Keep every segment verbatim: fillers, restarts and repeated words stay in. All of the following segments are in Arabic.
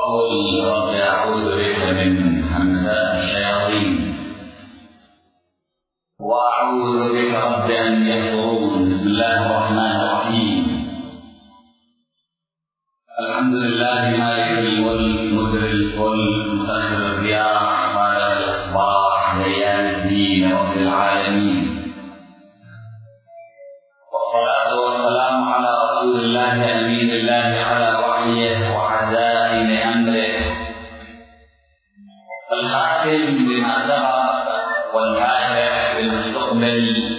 وقل رب أعوذ بك من همزات الشياطين وأعوذ بك رب أن يحضرون. بسم الله الرحمن الرحيم. الحمد لله مالك الملك مدبر الفلك مسخر الرياح مالك الأصباح ديان الدين رب العالمين، والصلاة والسلام على رسول الله أمين الله على وحيه وعزائم أمره، الخاتم بما سبق والفاتح بالمستقبل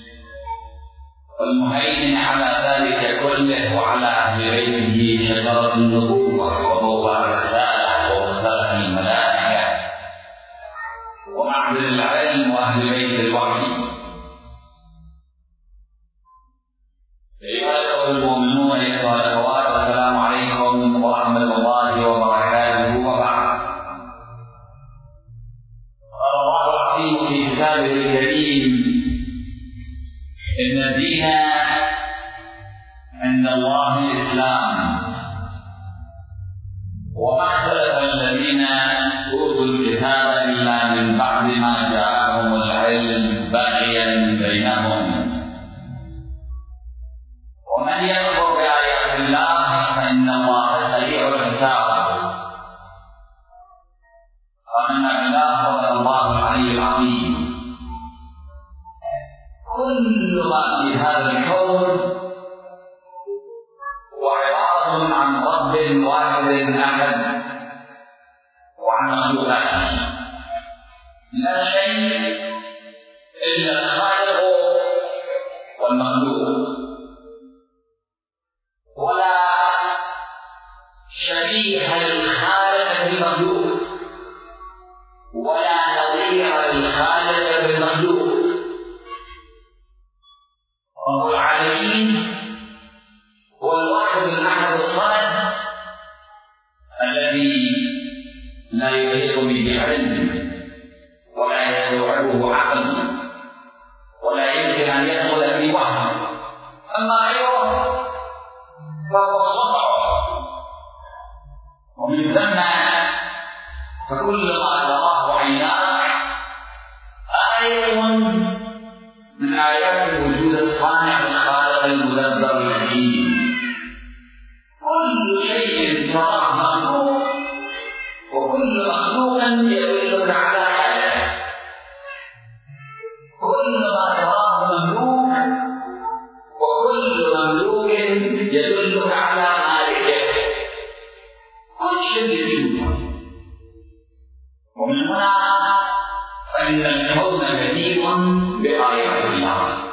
والمهيمن على ذلك كله، وعلى أهل بيته شجرة النبوة وموضع الرسالة ومختلف الملائكة ومعدن العلم وأهل بيت الوحي. أيها المؤمنون أيها الأخوات، السلام عليكم ورحمة الله وبركاته. وبعد، قال الله العظيم في كتابه الكريم: إن الدين عند الله الإسلام، وما اختلف الذين أوتوا الكتاب إلا من بعد ما جاءهم العلم بغيا بينهم، ومن يكفر بآيات الله فإن الله سريع الحساب. آمنا بالله وصدق الله العلي العظيم. كل ما في هذا الكون وعبارة عن رب واحد أحد وعن مخلوقات، لا شيء إلا الخالق والمخلوق، ولا شبيه للخالق بالمخلوق ولا نظير للخالق بالمخلوق. رب العالمين هو الواحد الأحد الصمد الذي لا يحيط به علم ولا يستوعبه عقل ولا يمكن أن يدخل في وهم. أما غيره فهو صنع، ومن ثم فكل ما تراه عيناك آية من آيات وجود الصانع الخالق المدبر الحكيم. كل شيء تراه مخلوق، وكل مخلوق يدلك على هذا. كل ما تراه مملوك، وكل مملوك يدلك على مالكه. كل شيء يشوفه. ومن هنا فإن الكون كثير بآيات الله.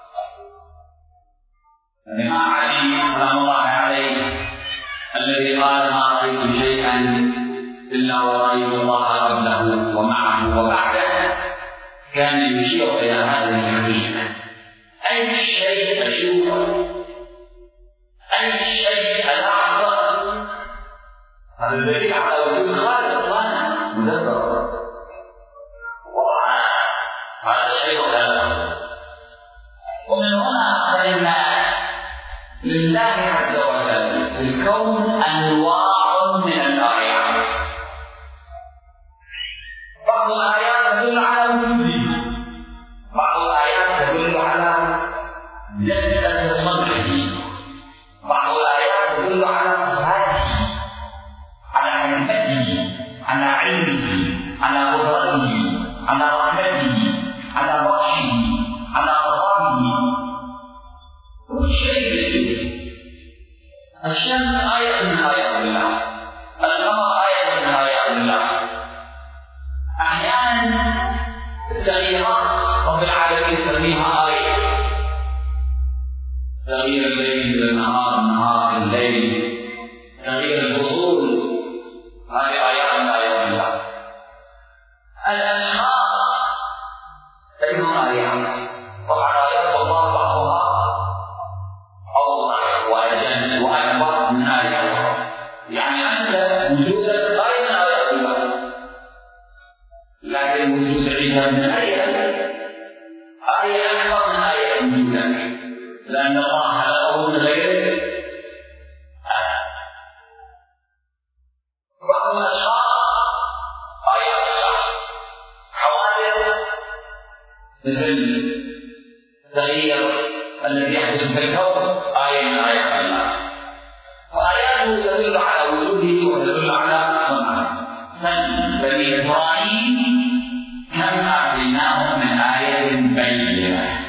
الإمام علي سلام الله عليه الذي قال: ما رأيت شيئا إلا ورأيت الله قبله ومعه وبعده، كان يشير إلى هذه الحقيقة. أي شيء أشوفه، أي شيء ألاحظه، هذا الذي على وجود خالق صانع مدبر وضع هذا الشيء خلقه. ومن هنا فإن لله عز وجل في الكون أنواع من الآيات. بعض الآيات تدل على وجوده، بعض الآيات تدل على جدة صنعه، بعض الآيات تدل على صفاته، على حكمته، على علمه، على قدرته، على رحمته، على بطشه، على رضاه. كل شيء الشمس آية من آيات الله، القمر آية من آيات الله. أحيانا التغييرات رب العالمين يسميها آية، تغيير الليل إلى النهار، النهار إلى الليل، تغيير الفصول، هذه آيات من آيات الله. الأشخاص أيضا آيات. طبعا آيات الله بعضها أوضح وأجل وأكبر من آيات. يعني أنت وجودك آية من آيات الله، لكن وجود عيسى من آية آية أكبر من آية وجودك، لأن الله خلقه من غيره. بعض الأشخاص آيات الله، حوادث مثل التغيير الذي يحدث في الكون آية من آيات الله، وآياته تدل على وجوده وتدل على صنعه. بني إسرائيل كم آتيناهم من آية بينة.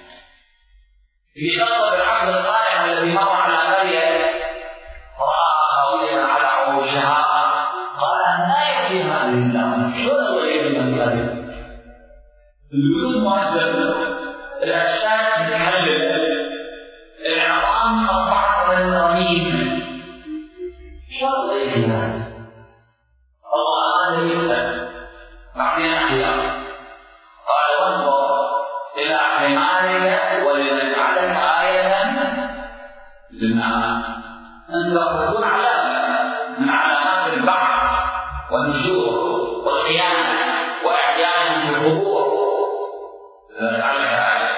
في قصة العبد الصالح الذي مر على قرية رأى خاوية على عروشها قال أنى يأتي هذه النار؟ شو الغيب من هذه؟ البيوت مهدمة، الأشياء تتحلل، العظام أصبحت رميم، شو الغيب من هذا؟ الله هذا يكسب بعدين أحياء. قال وانظر إلى حمارك ولنجعلك آية للناس. أنت تكون علامة من علامات البعث والنشور والقيامة وإحياء في القبور، لنجعلك آية.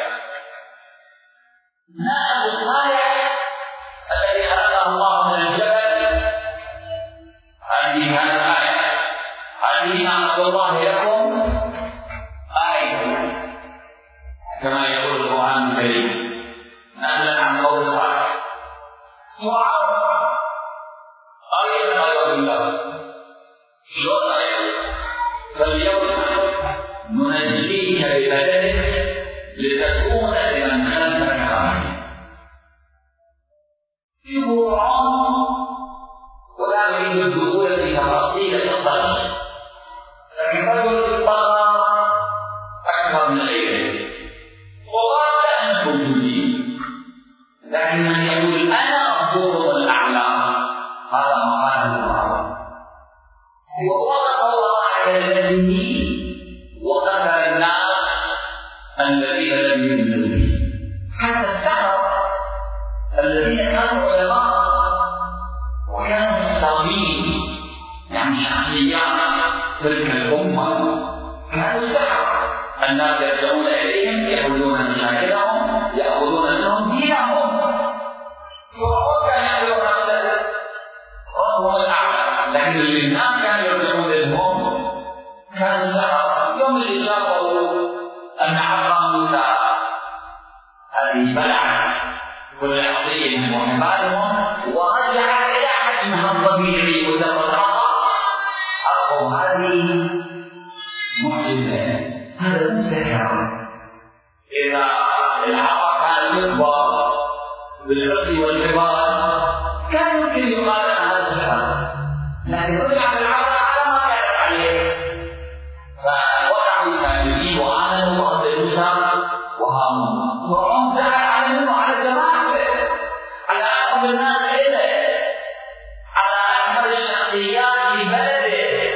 نائب الصالح الذي خلقه الله من الجبل هذه هذه آية، هذه نعمة الله لكم آية، كما يقول القرآن الكريم نزل عن قول صالح تعرف آية من آيات الله. شو آية؟ فاليوم ننجيك ببدنك لتكون لمن خلفك آية. في قرآن ولا يريد الدخول في تفاصيل القصص، لكن رجل طغى أكثر من غيره وقال أنا موجودين، لكن من يقول أنا ربكم الأعلى هذا مقال الله. ووصف الله على المسلمين وقتل الناس الذين لم يؤمنوا به، حتى السحرة الذين كانوا علماء وكانوا محترمين، يعني شخصيات تلك الأمة كانوا سحرة، الناس يرجعون إليهم يحلون مشاكلهم يأخذون منهم دينهم. فرعون كان يعبد نفسه ربهم الأعلى، لكن الناس كانوا يرجعون لهم كانوا سحرة. يوم اللي شافوا أن عصا موسى هذه بلعت كل عصيهم وحبالهم ورجعت إلى حجمها الطبيعي وتبرأ، عرفوا هذه معجزة، هذا مستحيل. إذا العصا كان يكبر بالعصي والكبار كان يمكن يقال هذا سحر، لكن رجعت العصا على ما كانت عليه، فوقعوا ساجدين وآمنوا وقتلوا موسى وهارون. فرعون دعا على منه على جماعته، على أقرب الناس إليه، على أكبر الشخصيات في بلده،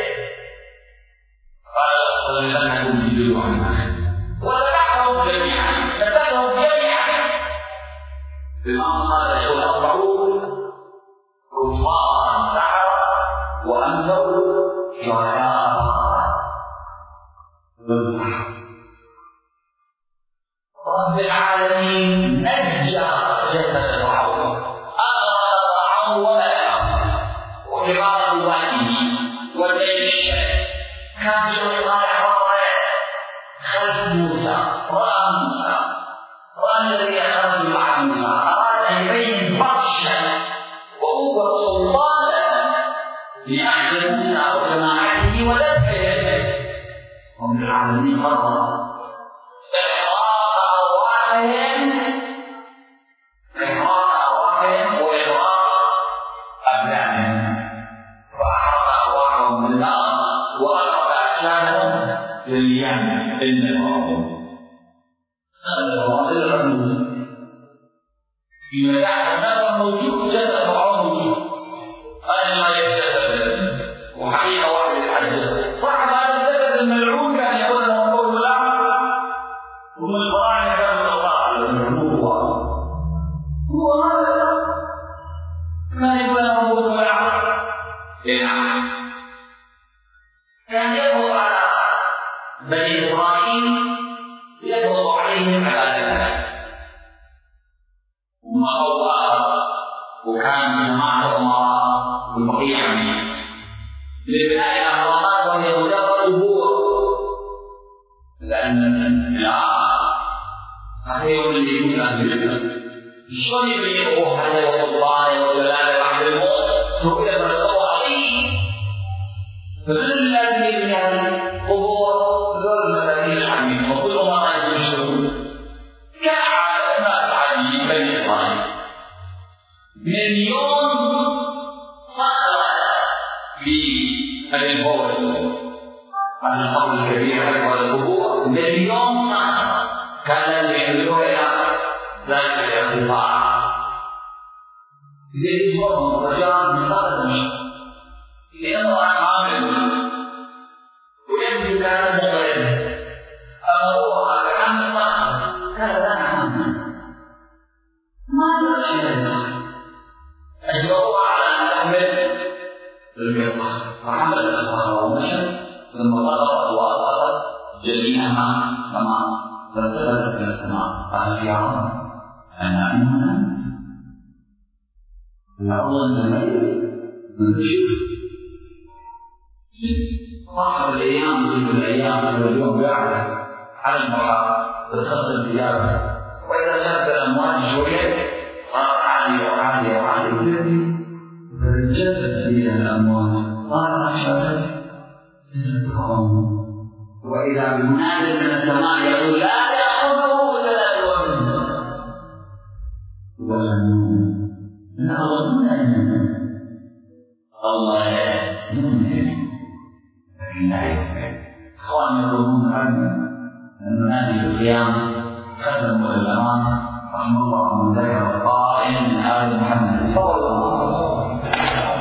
قال لنكن في جذوع النخل وذبحهم جميعا فسدهم جميعا بما قال يقول أصبحوا كفارا سحرا وأنزلوا شهداء بالسحر. رب العالمين نجى جسد فرعون، أغرق فرعون وملأه وكبار الوالدين والجيش. كان شيطان خلف موسى، رأى موسى، رأى الذي يخرج مع موسى، أراد أن يبين بطشا وقوة سلطانه لأخذ موسى وجماعته ودفعه. رب العالمين قرر إحراق أرواحهم، إحراق أرواحهم وإغراق أبدانهم، فأحرق أرواحهم بالنار وأغرق أجسادهم في اليم. إنه هذا هو الرمز. إذا كان النظر موجود جسد فرعون موجود، هذا ما يجسد وحقيقة واحدة الحجة. صعب هذا الجسد الملعون كان يقول له قول الأعمى ومن الفراعنة كانوا الله هو هو هذا ما يقول له قول الأعمى. نعم كان يظهر على بني إسرائيل، يظهر عليهم عبادته وما الله، وكان جماعة الأمراء والبقية لبناء الأهرامات وهي مجرد قبور، لأن لا أخير من يكون أهل شلون يبيعوه حتى وسلطانه وجلاله بعد الموت؟ سئل من الصواعقين، فمن لازم يبني هذه القبور ذول المساكين الحامين وكل ما يشركون كعادة ما فعل بني إسرائيل من يوم صار في الانفور عن القبر الكبير حول القبور، من يوم صار كان يحملون إلى ذلك الاقتطاع زي الفرن رجال من صار دمشق لأنه عامل ويجب كان مغرب أما هو عن الصخر كان لا عامل ما نرشد أجبروا على أن تحمل القطع فحملت الصخر ومشت ثم ضربت وأسقطت جميعها كما فارتفعت إلى السماء. قال فرعون أنا أمنا الأرض الزمنية من تشوف صاحب الأيام تلك الأيام اليوم قاعدة على البحر تتصل بجابة، وإذا شافت الأمواج شوية صارت عالية وعالية وعالية وتأتي فرجت بها الأمواج صارت شافت تتقوم، وإذا بمنازل من السماء يقول لا تأخذه ثلاث ومنه ولم نظن أن الله يؤمن إخواني يظنون أن هذه القيام ختم الأمانة رحمه الله من ذكر القائم من آل محمد صلى الله عليه وسلم.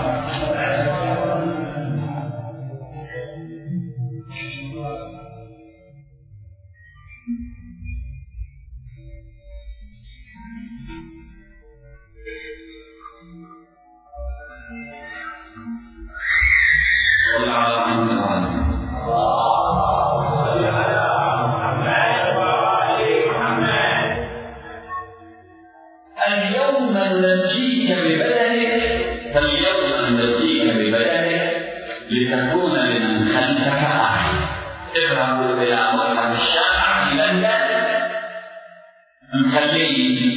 اليوم ننجيك ببدنك فاليوم ننجيك ببدنك لتكون لمن خلفك آية. اذهبوا إلى مذهب الشافعي في لندن نخليه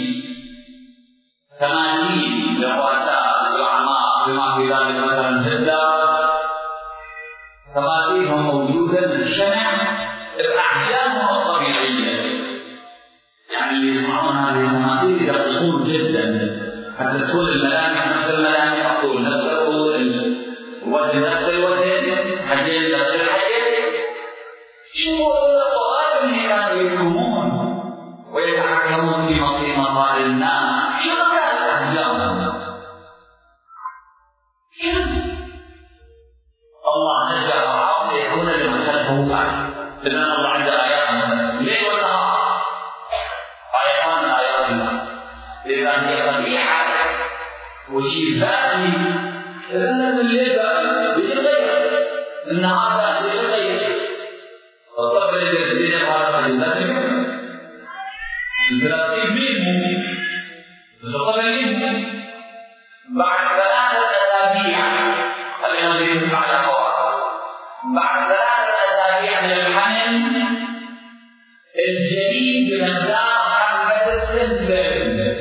ثمانين لرؤساء الزعماء بما في ذلك مثلا هتلر ثمانينهم موجودة بالشمع بأحجامهم الطبيعية، يعني اللي يسمعون هذه الثمانين يدققون جدا حتى تكون الملامح نفس الملامح، الطول نفس الطول، الوزن نفس الوزن، حجين نفس الحجين. شوفوا الصغار اللي كانوا يفهمون ويتحكمون في مصائر الناس، شو كانت أحجامهم؟ الله نجى فرعون ليكون لمن خلفه فعل، لأن الله عنده آيات ليل والنهار، آيات من آيات الله، لأن هي طبيعة وشيء ذاتي. لأن الليل بيتغير، النهار بيتغير، الطفل الذي يظهر في الذات الثلاثين منه بس الطفل بعد ثلاثة أسابيع خلينا نركز على الحوار. بعد ثلاثة أسابيع من الحمل الجنين بمقدار حبة السنسل.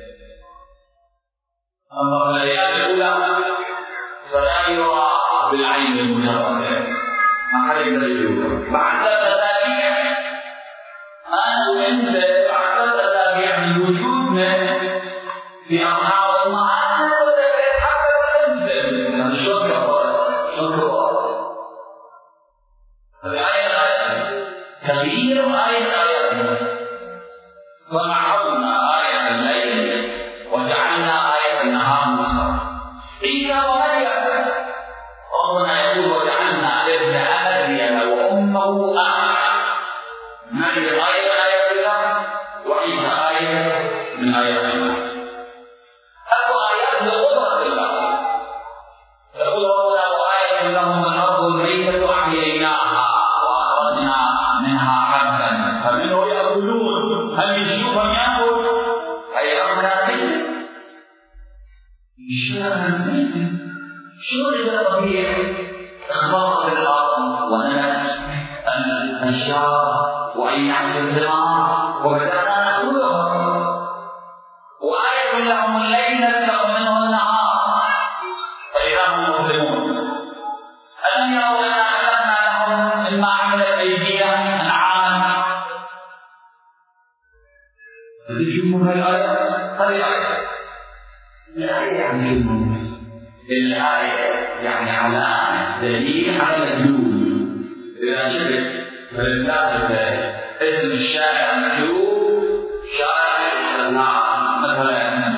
أما الأيام الأولى فلا يرى بالعين المجردة، ما حد يقدر يشوفه. بعد ثلاثة أسابيع أنا وأنت بعد ثلاثة أسابيع من وجودنا في أرحام أمهاتنا وتكاد حبة السنسل. هذا شو شكرا الآية تغيير آية آياتنا، فمحونا آية الليل وجعلنا آية النهار مبصرا. عيسى ومريم ربنا يقول وجعلنا ابن مريم وأمه آية. مريم آية من آيات الله وعيسى آية من آيات الله. أكو آيات لقدرة الله، يقول ربنا وآية لهم الأرض الميتة أحييناها وأخرجنا منها حبا فمنه يأكلون. هل يشوفهم يأكل؟ أي أمر ميت؟ يشوفهم ميت؟ شو إذا طبيعي الأشجار وأن يحصل الثمار وبدأنا نأكلها. وآية لهم الليل نسلخ منه النهار فإذا هم مظلمون. ألم يروا أنا خلقنا لهم مما عملت أيديهم أنعاما. تجدون الآية قريبة. الآية يعني الآية يعني علامة دليل على مدلول. إذا شفت فلذلك اسم الشارع مكتوب شارع الصناعة مثلا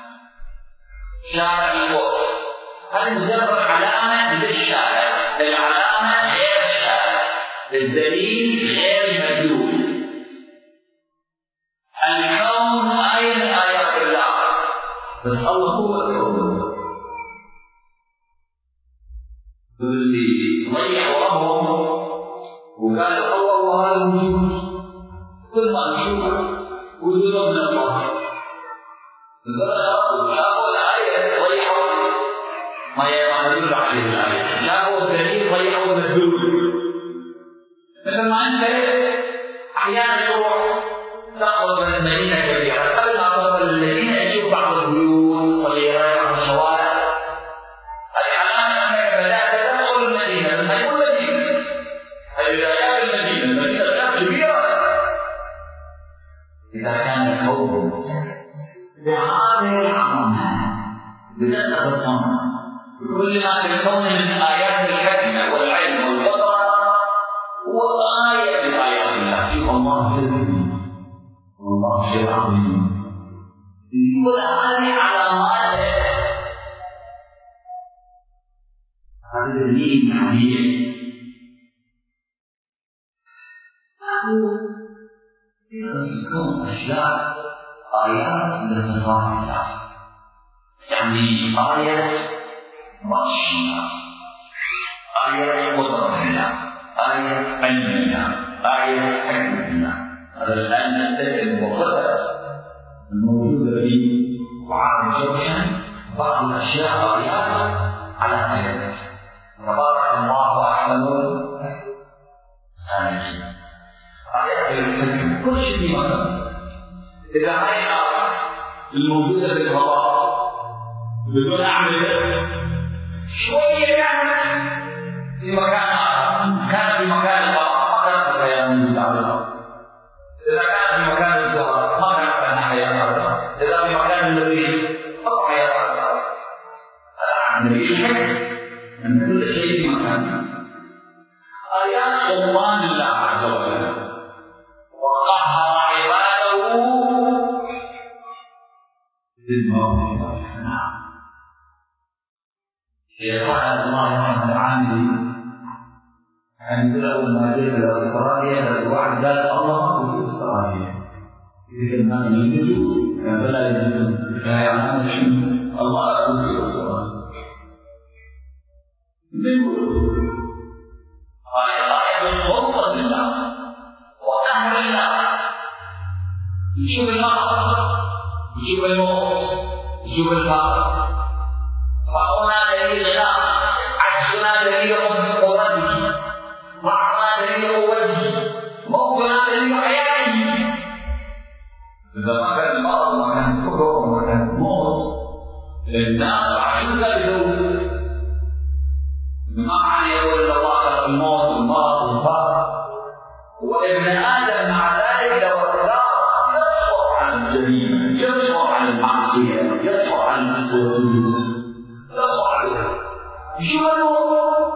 شارع الوسط، هذه مجرد علامة للشارع، العلامة غير الشارع، الدليل غير المدلول. الكون أين آيات الله؟ بس الله هو الكون. اللي ضيعوا أمرهم وقالوا الله هذا الوجود كل ما نشوفه وجود من الله. شافوا الآية ضيعوا ما يدل عليه الآية، شافوا الدليل ضيعوا المدلول. مثل ما أنت أحيانا تروح تقصد من المدينة كبيرة، قبل ما تصل للمدينة تشوف بعض البيوت صغيرة بعض الشوارع، العلامة أنك بدأت تدخل المدينة، بس هي مو المدينة، هي بدايات المدينة، المدينة كانت كبيرة. إذا كان الكون بهذه العظمة بدأت تصنع بكل ما في الكون من آيات الحكمة والعلم والقدرة هو آية من آيات الله. شوف الله جل والله شيء عظيم. كل هذه علامات هذا دليل عجيب. في الكون أشياء آيات من صفات الله، يعني آية مشيئة، آية قدرة الله، آية علم الله، آية حكمة الله. هذا الآن نتكلم وصفة الموجودة في وعاء الجوشن بعض الأشياء آيات على سبيل تبارك الله أحسن الخالقين. آيات الحكمة كل شيء في مكان. إذا هي الموجودة في الفضاء بدون أعمل شوية كانت في مكان آخر، كانت في مكان الأرض ما كانت تتغير من على الأرض. إذا كانت في مكان الزهر ما كانت أن نحيا على الأرض. إذا في مكان المريخ ما تحيا على الأرض. العملية الحكمة أن كل شيء في مكانه. آيات سلطان الله عز وجل وقهر عباده بالموت. نعم. شيخنا الله يرحمه العاملي عند أول ما جاء إلى أستراليا الوعد قال الله في أستراليا. إذا الناس يجدوا كان فلا يجدون الحكاية عن هذا الشيء الله أكون في أستراليا. قال آية من غرفة الله وأمر الله. يشوف المرض يشوف الموت يشوف الفقر، فقرنا دليل غناء، عكسنا دليل قوته، ضعفنا دليل قوته، موتنا دليل حياته. إذا ما كان المرض وما كان الكفر وما كان الموت الناس عاشوا ذلك. ما معنى يقول الله خلق الموت والمرض والفقر، وابن آدم مع ذلك لو اختار يصبر عن الجريمة، يصبر عن المعصية، يصبر عن السوء، يصبر عليها. شوف النور،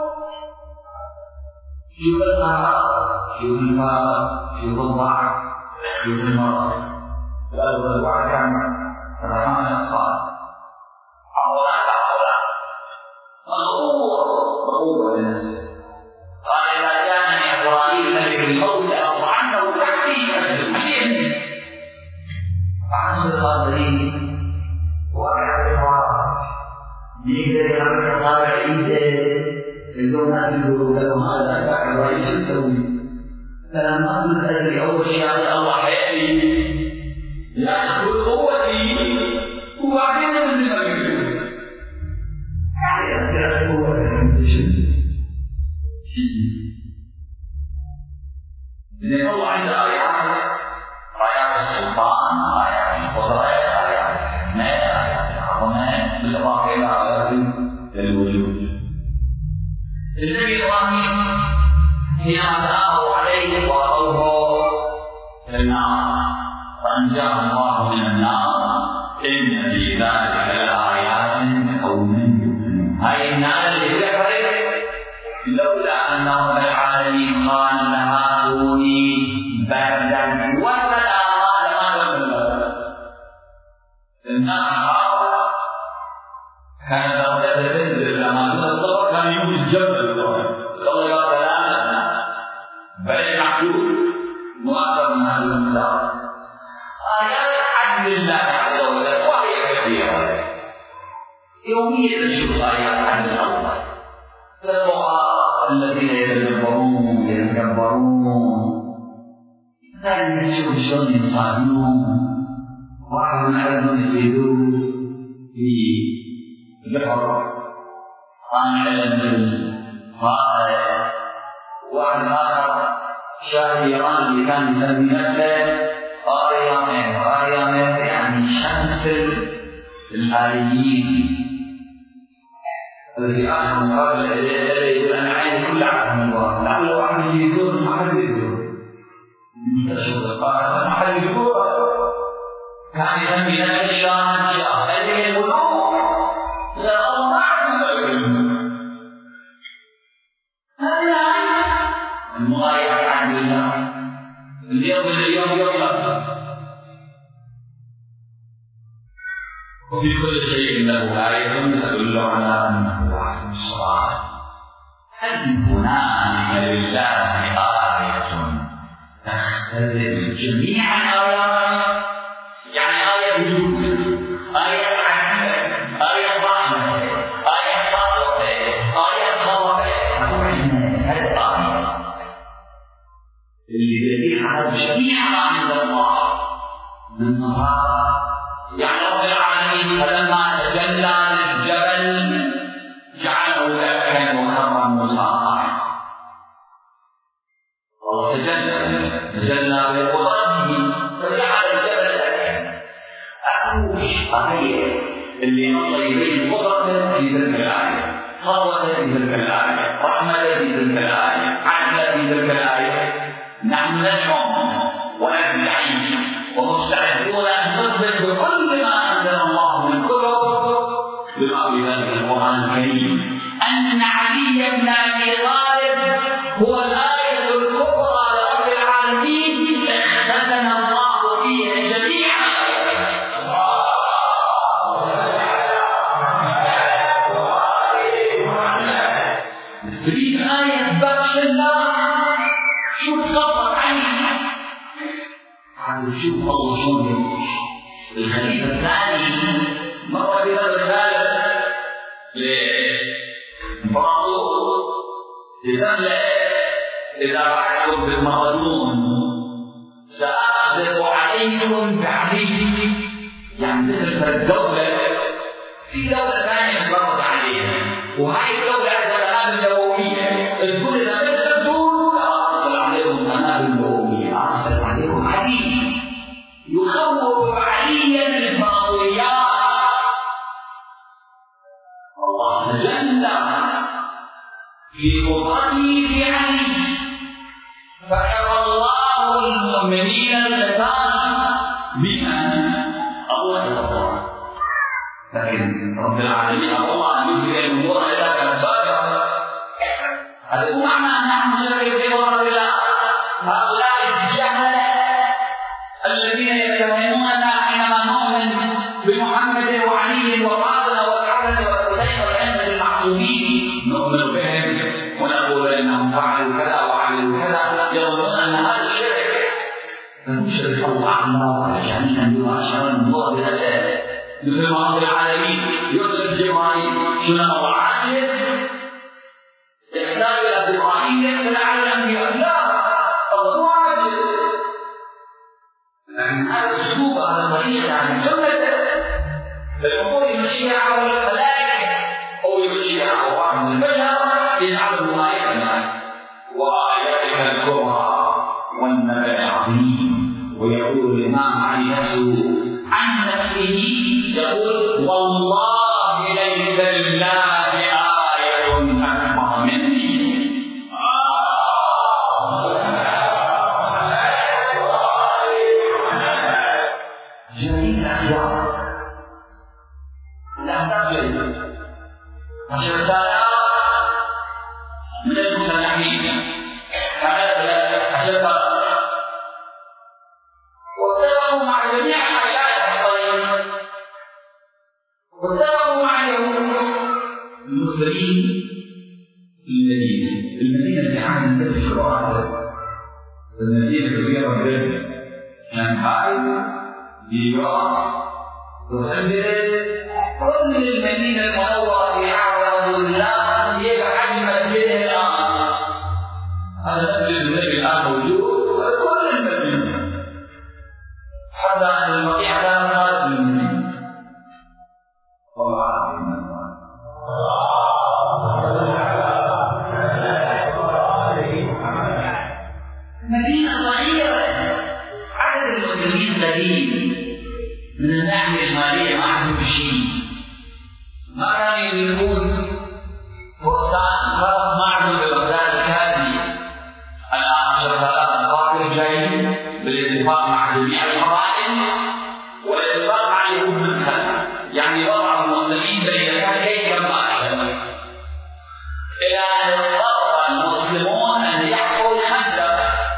شوف القهر، شوف الفقر، شوف الضعف، شوف المرض. قالوا الوعد كامل رحمنا قال حولا حولا مغرور مغرور بالناس. قال إذا كان إبراهيم ملك الموت لأطعنه تحتي أجمعين. فعن الخاطرين وأحد الحوار يقدر يعمل طابع عيسى اليوم نأتي لهم هذا بعد رئيس التوبة. فلما قلت أدري أول شيء على الله حياتي يأخذ قوتي وبعدين ينزل مجهوله. يعني يأخذ قوتي لأن الله عنده آيات، آيات السلطان، آيات القدرة، آيات الحكمة، آيات العظمة، بالإضافة إلى آيات الوجود. النبي إبراهيم حينما دعاه عليه وألقوه في النار فأنجاه الله من النار، إن في ذلك لآيات لقوم يؤمنون. هاي النار اللي ذكرت لولا أن رب العالمين قال لها كوني بردا وسلاما لما نزل النار كان لو تنزل لما نزل كان يوجد جبل قال يا سلام بل معدود مؤثر من هذا المقدار. آيات عدل الله عز وجل وهي كثيرة يوميا نشوف آيات عدل الله. الفقراء الذين يتدبرون يتكبرون ثاني نشوف شلون يصادون واحد من عددهم يزيدون في بحر صانع الفائق، واحد آخر شاهد إيران اللي كان يسمي نفسه قاريامين قاريامين يعني شمس الآليين. الذي آخر مقابلة يقول أنا عيني كل عام من الواقع لعل واحد يجي يزور ما حد يزور مستشفى القاهرة ما حد يزور كان يسمي نفسه شاه شاه هذه الملوك لا الله ما عندهم هذه عين المغايرة عن الله اليوم اليوم يوم وفي كل شيء له آية تدل على أنه واحد الصلاة. هل هناك لله آية تختلف جميع الآيات؟ يعني آية وجود، آية عدل، آية رحمة، آية صبر، آية خوف، هذه الآية اللي يدل على جميع ما عند الله من صلاة. يعني رب العالمين فلما تجلى للجبل جعله دكا وخر موسى صاعقا. الله تجلى تجلى بقدرته فجعل الجبل دكا. أروش آية اللي الطيبين قدرة في تلك الآية، قوة في تلك الآية، رحمة في تلك الآية، عدل في تلك الآية. نحن نشعر ونعيش ومستعدون أن نثبت بكل ما أنزل الله من كتب بما في ذلك القرآن الكريم أن علي بن أبي طالب هو الآية الكبرى لرب العالمين اختتم الله فيها جميعا. تريد آية بخش الله شوف قطر عينك شوف الله شلون يمشي. الخليفة الثاني مر بهذا الخالد لإمبراطور لتملأ إذا بعثتم بالمظلوم سأقبض عليكم بعديد. يعني مثل الدولة في دولة ثانية تبرد عليها وهاي الدولة عندها قنابل نووية الكل إذا بتسدون أرسل عليكم قنابل نووية أرسل عليكم عديد يخوف عليا الفضائيات. الله تجلى في قدرته في علي فحر الله المؤمنين القتال بأن الله يغفر. لكن رب العالمين الله أن يجري الأمور إلى كفارها. هذا هو معنى أن نحن نشرك في مرض الله. هؤلاء الجهلة الذين يتهموننا حينما نؤمن بمحمد وعلي وفاطمة والحسن والحسين والأئمة المعصومين نؤمن بهم ونقول إنهم فعلوا كذا وعملوا كذا يظنون أن هذا الشرك فنشرك الله الله جميعا بما أشار الله بأسره مثل ما رب العالمين يرسل جبرائيل سنن وعاشر يحتاج إلى جبرائيل يسأل على الأنبياء لا الله عاجل. لكن هذا الأسلوب هذا الطريق عن سنة فالأمور يمشيها على الملائكة أو يمشيها على واحد من البشر يجعله آية وآياتك الكبرى والنبأ العظيم. ويقول الإمام علي نفسه عن نفسه يقول والله ليس لله آية أكبر مني. جميل أخيار لا تقبل وشرطانا من المسلمين واتفقوا مع جميع مشايخ الطريق واتفقوا مع المسلمين في المدينة. المدينة اللي عاد النبي في الوقت المدينة كبيرة جدا شنغهاي نيويورك وسنجل كل المدينة المنورة في عهد الله هي بحجم مسجده الآن. هذا مسجد النبي الآن موجود كل المدينة حتى أن المطيع كان خارج من المدينة. والله مدينة صغيرة عدد المسلمين قليل من الناحية الشمالية ما عندهم شيء، ما كانوا يملكون فرسان خلاص ما عندهم ببغداد الكافي. الآن عشرة آلاف قاتل جايين بالاتفاق مع جميع القبائل والاتفاق مع اليهود منها، يعني وضع المسلمين بين كيف ما أحسن إلى أن اضطر المسلمون أن يحفروا الخندق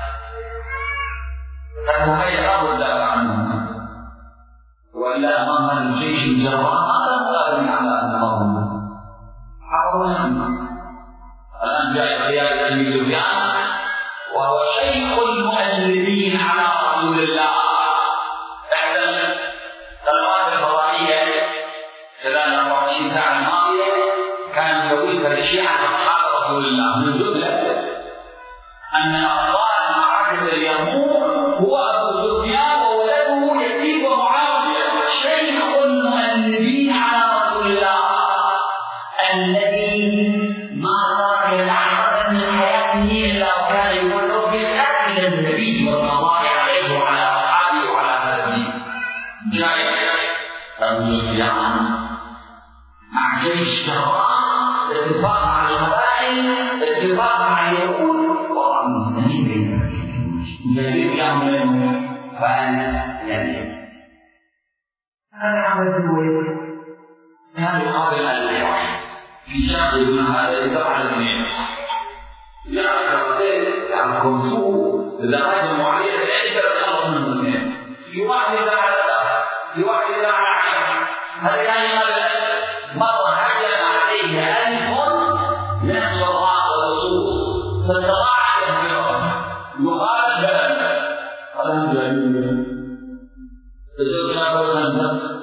فتهيأ أمر الدفاع عنهم، وإلا أمام هذا الجيش الجراح ما تنقل على أنهم حفروا الخندق. الآن جاء قيادة أبي سفيان وهو شيخ المؤلفين على رسول الله. إحدى القنوات الفضائية خلال أربع وعشرين ساعة الماضية كان يسوي ترشيح عن أصحاب رسول الله، من جملة أن أبطال معركة اليرموك هو أبو سفيان وولده يزيد ومعاوية، شيخ المؤلفين على رسول الله الذي ما ترك لحظة من حياته إلا وكان يقول بالحق إلى النبي صلى الله عليه وعلى أصحابه وعلى أهله. جاي أبو سفيان مع جيش جراح، اتفاق مع القبائل، اتفاق مع اليهود، وضع المسلمين بين جميع يعملون فأنا يمين. هذا عمل الويل كان يقابل الواحد في شخص من هذا يدفع الاثنين يعني كرتين يعني كونسو إذا قدموا عليه العلم يتخلص من الاثنين. في واحد يدفع على الآخر، في واحد يدفع على عشرة. هذا كان يقال مرة حجم عليه ألف من الصراع واللصوص فاستطاع أن يهزمهم يقال بلد قال جميل تجدنا بالخندق.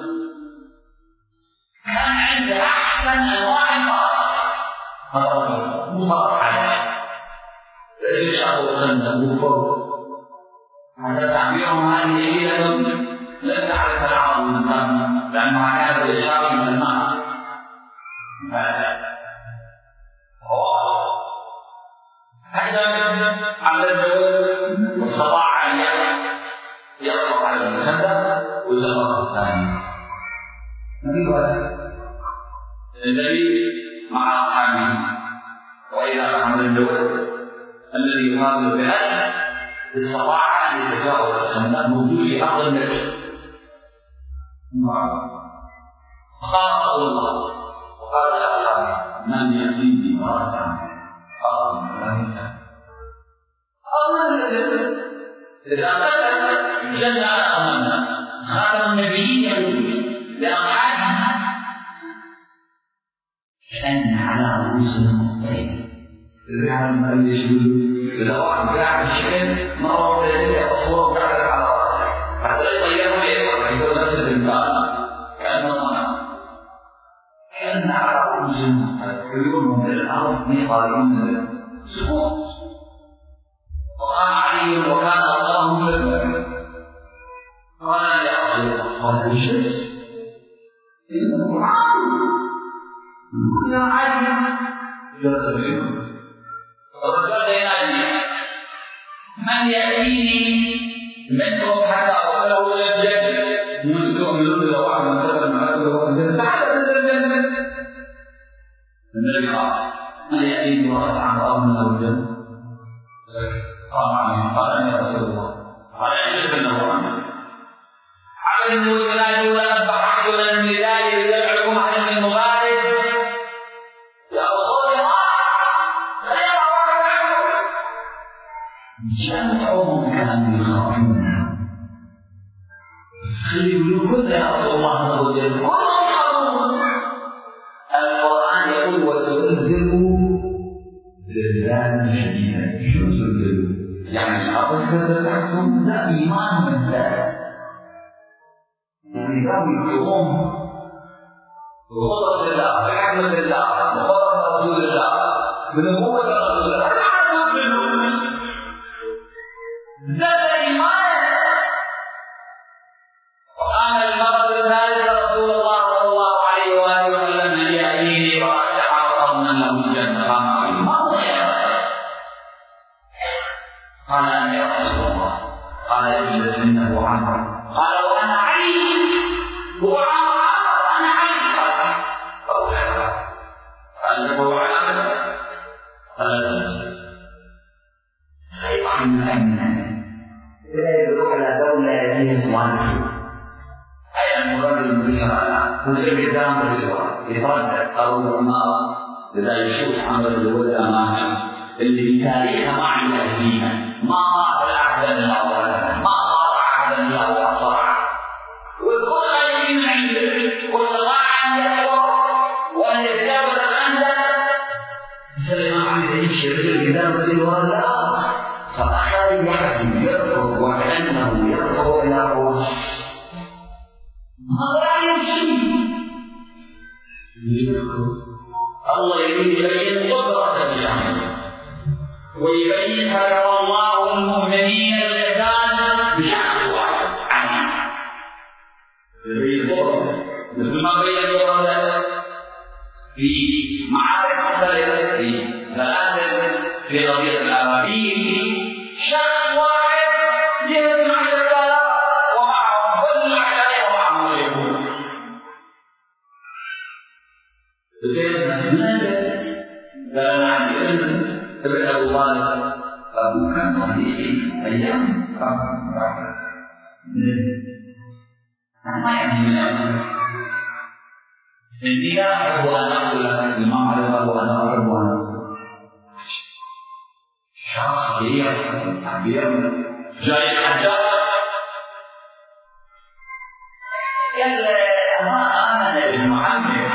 كان عنده أحسن أنواع الفرق مصرحة تجد أبو الخندق وفوق هذا تعبيرهم هذه ليلة لن تعرف العرب من الماء لأن معناها بالإشارة من الماء. هذا على الجبل واستطاع أن يقف على الخندق ويجرب الثاني. النبي مع أصحابه وإذا حمل الجبل الذي يقابل البلاد استطاع أن يتجاوز الخندق موجود في أرض النبي. فقال رسول الله وقال لأصحابه من يأتيني مرة قال من أمنا إذا قتل جل أمنا خاتم النبيين يقول لأصحابه كأن على رؤوسهم الطيب الرحم اللي يقول إذا واحد قاعد الشكل مرة وثلاثة أصوات قاعدة على رأسه حتى يطيروا ليه يقول نفس الإنسان كأنه كأن على رؤوسهم عيونهم إلى الأرض ميقالون سقوط. وقال علي وكان أصابهم سببا قال يا رسول الله قال الشمس إنه عالم يا عالم جلس فيهم الرجل ينادي من من يأتيني منكم حتى أوصله إلى الجنة من تؤمنون بالله وعلى من كفر معه وكفر تعالى إلى الجنة. النبي قال من يأتيني ورفع أمره الجنة قال قال يا رسول الله قال أجلس أنه أمر عمل الولاء ونبح ولا النداء يدعوكم على المبارك يا رسول الله خير وعلى جمعهم كانوا يخافون خير كل يا رسول الله عز وجل كلهم يخافون. القرآن يقول وتزلزلوا زلزالا شديدا. شو زلزلوا؟ يعني الأرض زلزلتهم لا إيمان من ذلك يعني كانوا يقومون بقدرة الله بحكمة الله بقدرة رسول الله بنبوة رسول الله لا تؤمنون زاد إيمان. وقال المرة الثالثة رسول الله صلى الله عليه وآله وسلم من يأتيني ورأسه أضمن له الجنة قال أنا يا رسول الله قال اجلس إنه عمرو قال وأنا علي هو عمرو أنا علي قال أبو بكر قال هو عمرو قال اجلس خير عن أمنا لا يدرك على دولة يديه صالحه أي المراد بالبشرى كل الإسلام بالبشرى يتردد أو العمارة إذا يشوف عمل الولد أمامه اللي تاريخها مع الأهلين ما صار أحدا الأول ما صار أحدا الأول صراحة والكل خايفين من عنده والصراحة عنده وأن يتجاوز عنده مثل ما عم يمشي رجل كتابة الورد فأخذ يحكم يركض وكأنه يركض إلى روح ما لا يمشي الله يريد يبين قدرة الله ويبين هدى الله المؤمنين الإحسان بشخص واحد عنه يبين قدرة مثل ما بين قدرة في معارك مختلفة في ثلاثة في قضية الأبابيل شخص واحد يجمع الرسالة ومعه كل العشاء ومعه اليهود. فأنا عندي علم ابن أبو طالب أبو كان صديقي أيام ما يعني من أمر إني لا أحب أن أقول لك بما أعرفه وأنا أحب أن أقول شخص كبير كبير جاي الحجاج قال ما آمن ابن محمد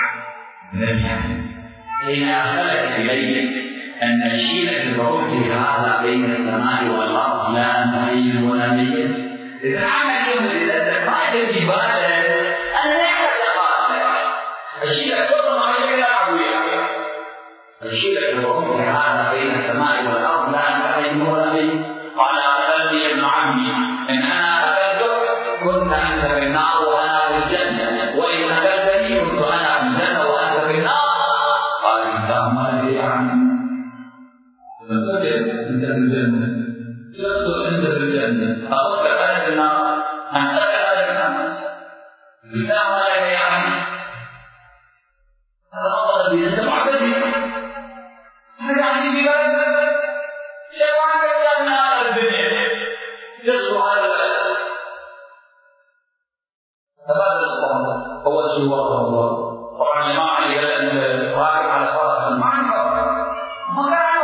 حين أخلت إليه أن الشيء الرؤوس هذا بين السماء والأرض لا مهين ولا ميت إذا عمل يوم لذلك صاحب الجبال أنا لا أحد قال الشيء الكبر مع الشيء العبوية الشيء الرؤوس هذا بين السماء والأرض لا مهين ولا ميت قال أخلني ابن عمي إن أنا أخذتك كنت أنت في النار وأنا في الجنة وإن أخذتني كنت أنا في الجنة وأنت في النار قال أنت ما لي عني فتجد أنت في الجنة تدخل أنت في الجنة أردت أهل النار أنت أهل النار لا ما لي عني هذا أفضل الذي أنت معتدي هذا عني في بلد شيء وعندك أن أهل الدنيا تدخل على البلد هذا الله هو سوى الله طبعا ما علي أن راكب على فرس المعنى ما كان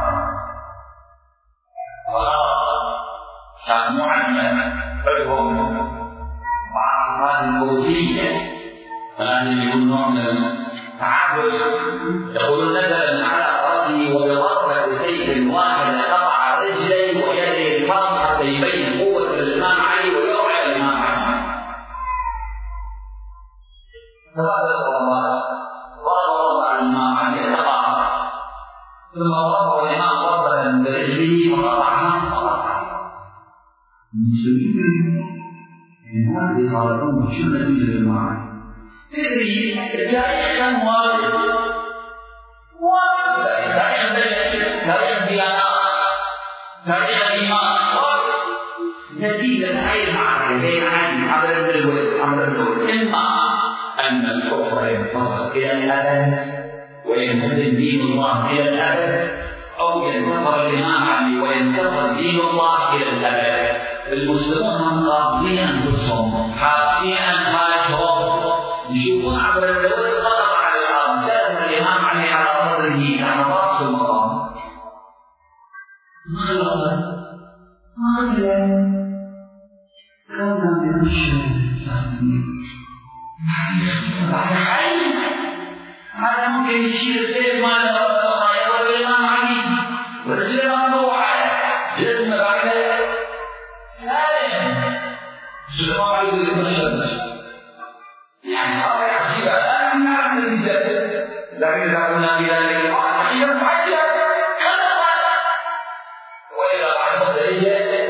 كان معلم فهم مع صفات الوجودية فلازم يكون نوع من التعبد يقولون نزل على رأسه وبضربة سيف واحد قطع رجليه ويده الفرس حتى يبين قوة الإمام علي ويوعى الإمام علي فهذا الله ضرب على الإمام علي قطع ثم ضرب الإمام ضربة برجله فقطعها فقطعها المسلمين من هذه صارتهم شو نتيجة الجماعة تدري التاريخ كان واضح واضح تاريخ البشر تاريخ الديانات تاريخ الإيمان نتيجة هذه المعركة بين علي عمرو بن الوليد عمرو بن الوليد إما أن الكفر ينتصر إلى الأبد وينهزم دين الله إلى الأبد، أو ينتصر الإمام علي وينتصر دين الله إلى الأبد. المسلمون قابلين أنفسهم حاسين أنفاسهم يشوفون عمرو بن الوليد خطر على الأرض، جلس الإمام علي على ظهره على رأس المقام ما خلص ما خلص كنا بنشر بعد حي هذا ممكن يشيل السيف مال يضرب الإمام علي ورجل مقطوعة جسم بعد سالم شو ما يقول يتمشى يعني هذا عجيب. الآن نعرف النتيجة، لكن إذا كنا بذلك صحيح محجر خلص وإذا حصل إجازة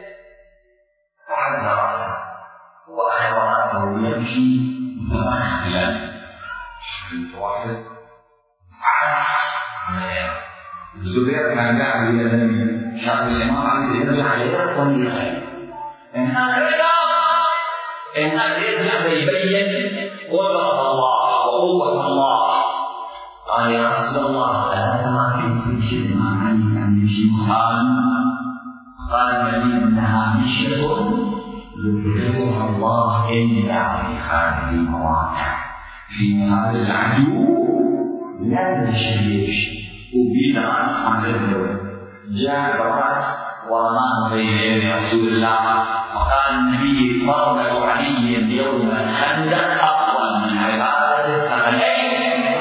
فحتى رأسه وأخذ رأسه يمشي متمخلا شفت واحد الزبير كان قاعد يأذن شاف الإمام علي يرجع غير طريقة إنها رجال إنها يرجع يبين قدرة الله وقوة الله. قال يا رسول الله ألا ترى في شيء الإمام علي كان يمشي مخالفا؟ قال النبي إنها مشية يبلغها الله إلا في هذه المواقع في مقابل العدو لا تشريش وبدعا عن الدولة. جاء الرأس ورماه بين يدي رسول الله وقال النبي فرض علي يوم الخندق أفضل من عبادة الثقلين.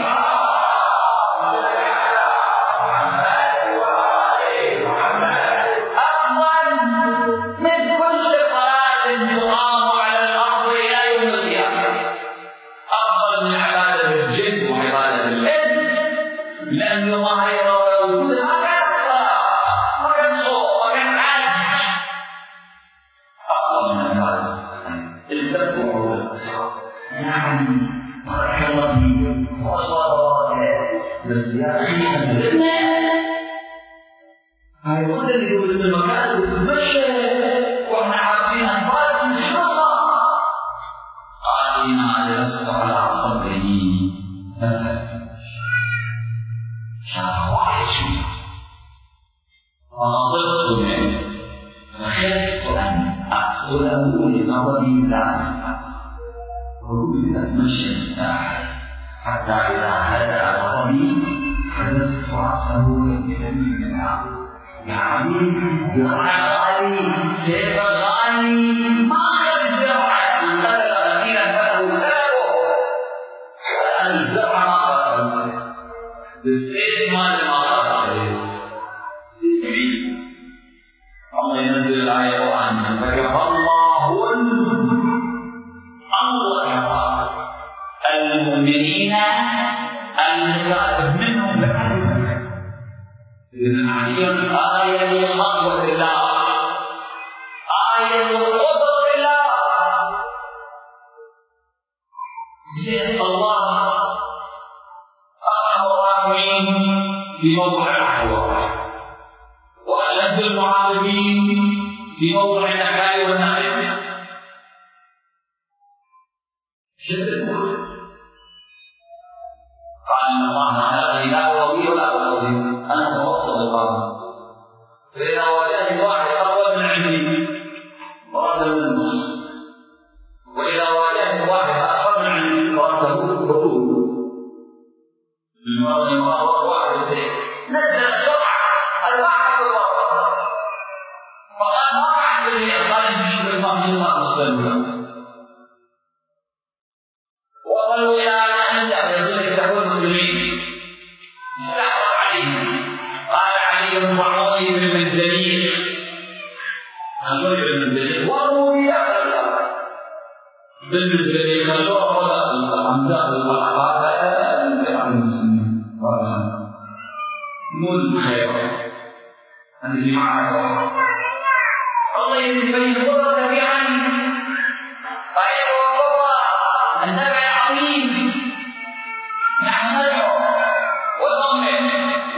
حتى إذا هدأ غضبي حدثت رأسه بسبيل الله يعني برعاني سيف غاني ما الزرع من قدر إلى فله سلبه الزرع ما قدر بالسيف ما لما قدر بالسبيل الله ينزل الآية وعنه فكفى الله الله المؤمنين المتعب منهم بحث إذن علي آية لخطوة الله آية لخطوة الله زين الله أرحم الراحمين في موضع الأحوال وأشد المعاذبين في موضع النكال والنعيم. شد المعاذب قال إن الله خلقني لا أوضي ولا أوضي أنا متوسط القامة فإذا واجهت واحد أقوى من عندي ورده من النص وإذا واجهت واحد أصغر من عندي ورده بالطول المرض يمرض واحد نزل السرعة الواحد بالواحد فقال ما أحد الذي قال بشكل الله صلى الله عليه وسلم وصلوا إلى أن يأخذون كتاب المسلمين استحوذ عليه قال علي بن معاوية بن الدليل خلوه بن الدليل وروي بن الدليل خلوه ولا الأمداء الأحباب عن المسلمين مو الخير هذه معركة الله يبين قدرته في علي خير وقوة النبع العظيم نحن ندعو ونؤمن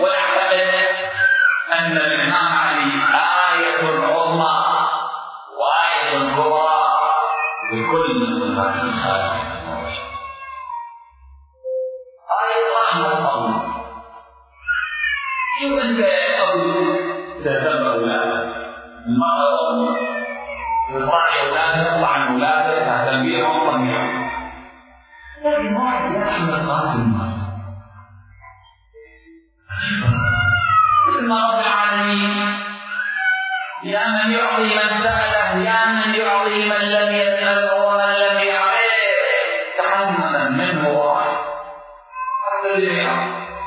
ونعتقد أن الإمام علي آية عظمى من صفات الخالق. آية رحمة الله. شوف أنت أبو تهتم أولادك، المرأة تراعي أولادك، تطعن أولادك، تهتم بهم وتطمئنهم. لكن واحد يحمل قاتل المرأة. مثل ما رب العالمين يا من يعطي من سأله، يا من يعطي من لم يسأله ومن لم يعرف، تحملا منه واحد حتى الجميع،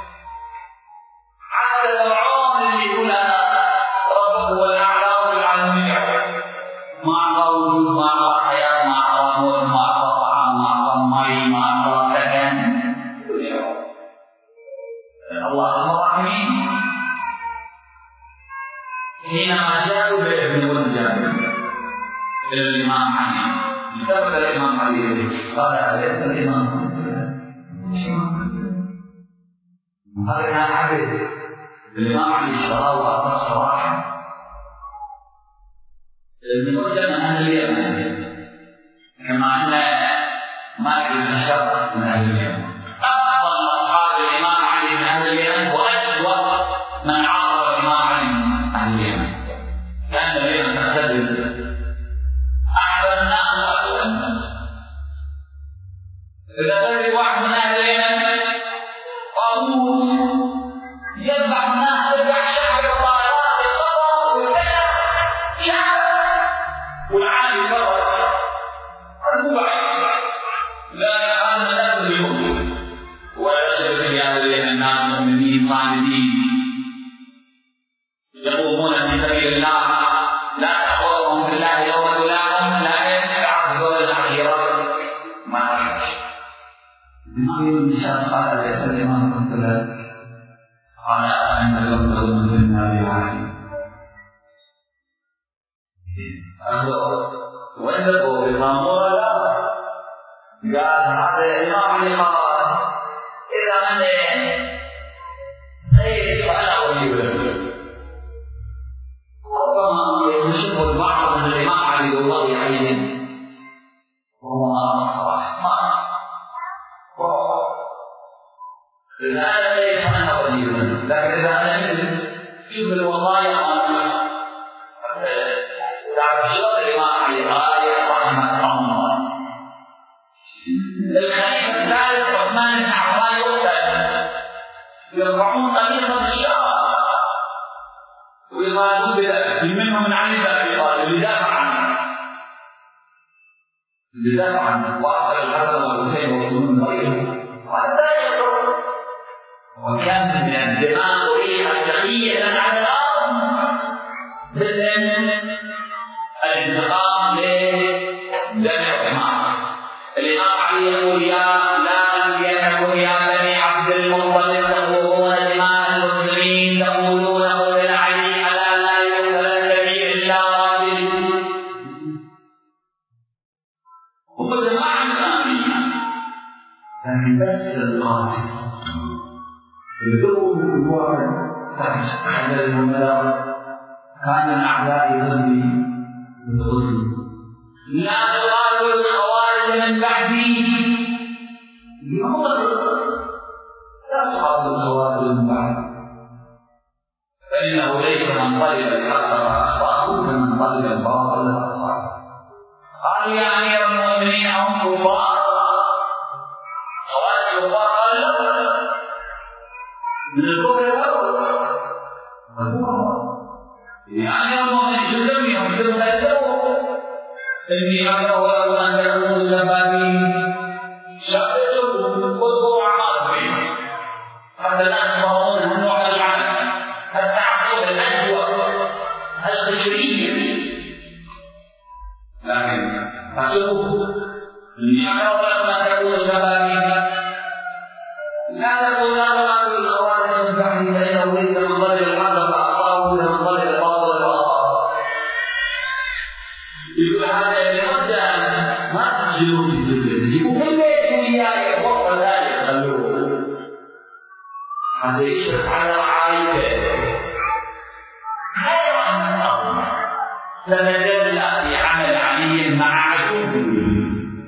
حتى العون اللي يقولها ربك هو الأعلى رب العالمين، ما أعطى وجود، ما أعطى حياة، ما أعطى موت، ما أعطى طعام، ما أعطى مي، ما أعطى سكن، كل شيء. الله أرحم الراحمين. حينما جاءوا بابن والجابر إلى الإمام علي، ثبت الإمام علي قال أليس الإمام هذا كان عبد. الإمام علي اشتراه وأعطاه صراحة. ابن والجابر من أهل اليمن، كما أن مالك بن الشرق من أهل اليمن. أفضل أصحاب الإمام علي من أهل اليمن، وأسوأ من عاصر الإمام علي من أهل اليمن. كان اليمن تختلف أحسن الناس وأسوأ الناس. إذا تجد واحد من أهل اليمن طاووس يذبح الناس، يذبح شعب الطائرات القطر والكذا شعب والعالي فرق المباح، لا يعلم الناس اليوم ولا يشرك في أهل اليمن الناس مؤمنين صامدين يقومون في سبيل الله، لا تأخذهم بالله يوم دولارهم، لا يعبدون الآخرة. ما يعرفش. الإمام ابن هشام قال ليس الإمام قلت له قال أنت لم تظن في النار واحد. وذبوا بالإمام ولا قال هذا الإمام علي قال إذا أنا ليس فأنا ولي ولد. ربما يكتشف البعض من الإمام علي والله يعين وهو صراحة ما الآن ليس أنا ولي ولد، لكن إذا أنا مثل شوف الوصايا تعرف شر الإمام علي آية رحمة الله. الخليفة الثالث عثمان بن عفان يقتل، يرفعون قميصه الشعر ويغالون بمنهم من علي بن ابي طالب اللي دافع عنه، اللي دافع عنه واصل الحسن والحسين وصلون غيره وحتى يخرج. وكان من الدماء ريحه سخيه على الارض بالامن الانتقام لدم عثمان. الامام علي يقول يا لا ينكم يا بني عبد المطلب تقولون دماء المسلمين تقولونه للعلي الا لا يقتل النبي الا راجل. هم جماعه من الامين، لكن بس القاتل يدور الواحد تحت احد المنبرات كان من اعداء ذنبي بالغزو. لا تقاتل الخوارج من بعدي، لا تقاتل الخوارج من بعدي، فإنه ليس من طلب الحق فأخطأه كمن طلب الباطل فأخطأه. قال يا أمير المؤمنين هم كفار، خوارج كفار؟ قال لا، من الكفر والكفر. يا أمير المؤمنين شو ذنبهم؟ شو ذنبهم؟ إني أكره لكم أن تكونوا سبابين شقتم خذوا أعمالكم حتى لا تفهمون النوع العام التعصب الأجوى الخشرية. لكن فشوفوا إني أكره لكم أن تكونوا سبابين لا تكونوا أمام الخوارج من بعد فإنه ليس من ضل الحق فأصابه من ضل الباطل فأصابه. يقول هذا ما تسجلوا في الذكر، يجيبوا في البيت وياي وقت ذلك خلوه هذا يشرف على رعايته غير أن الله تتجلى في عمل علي مع عدوه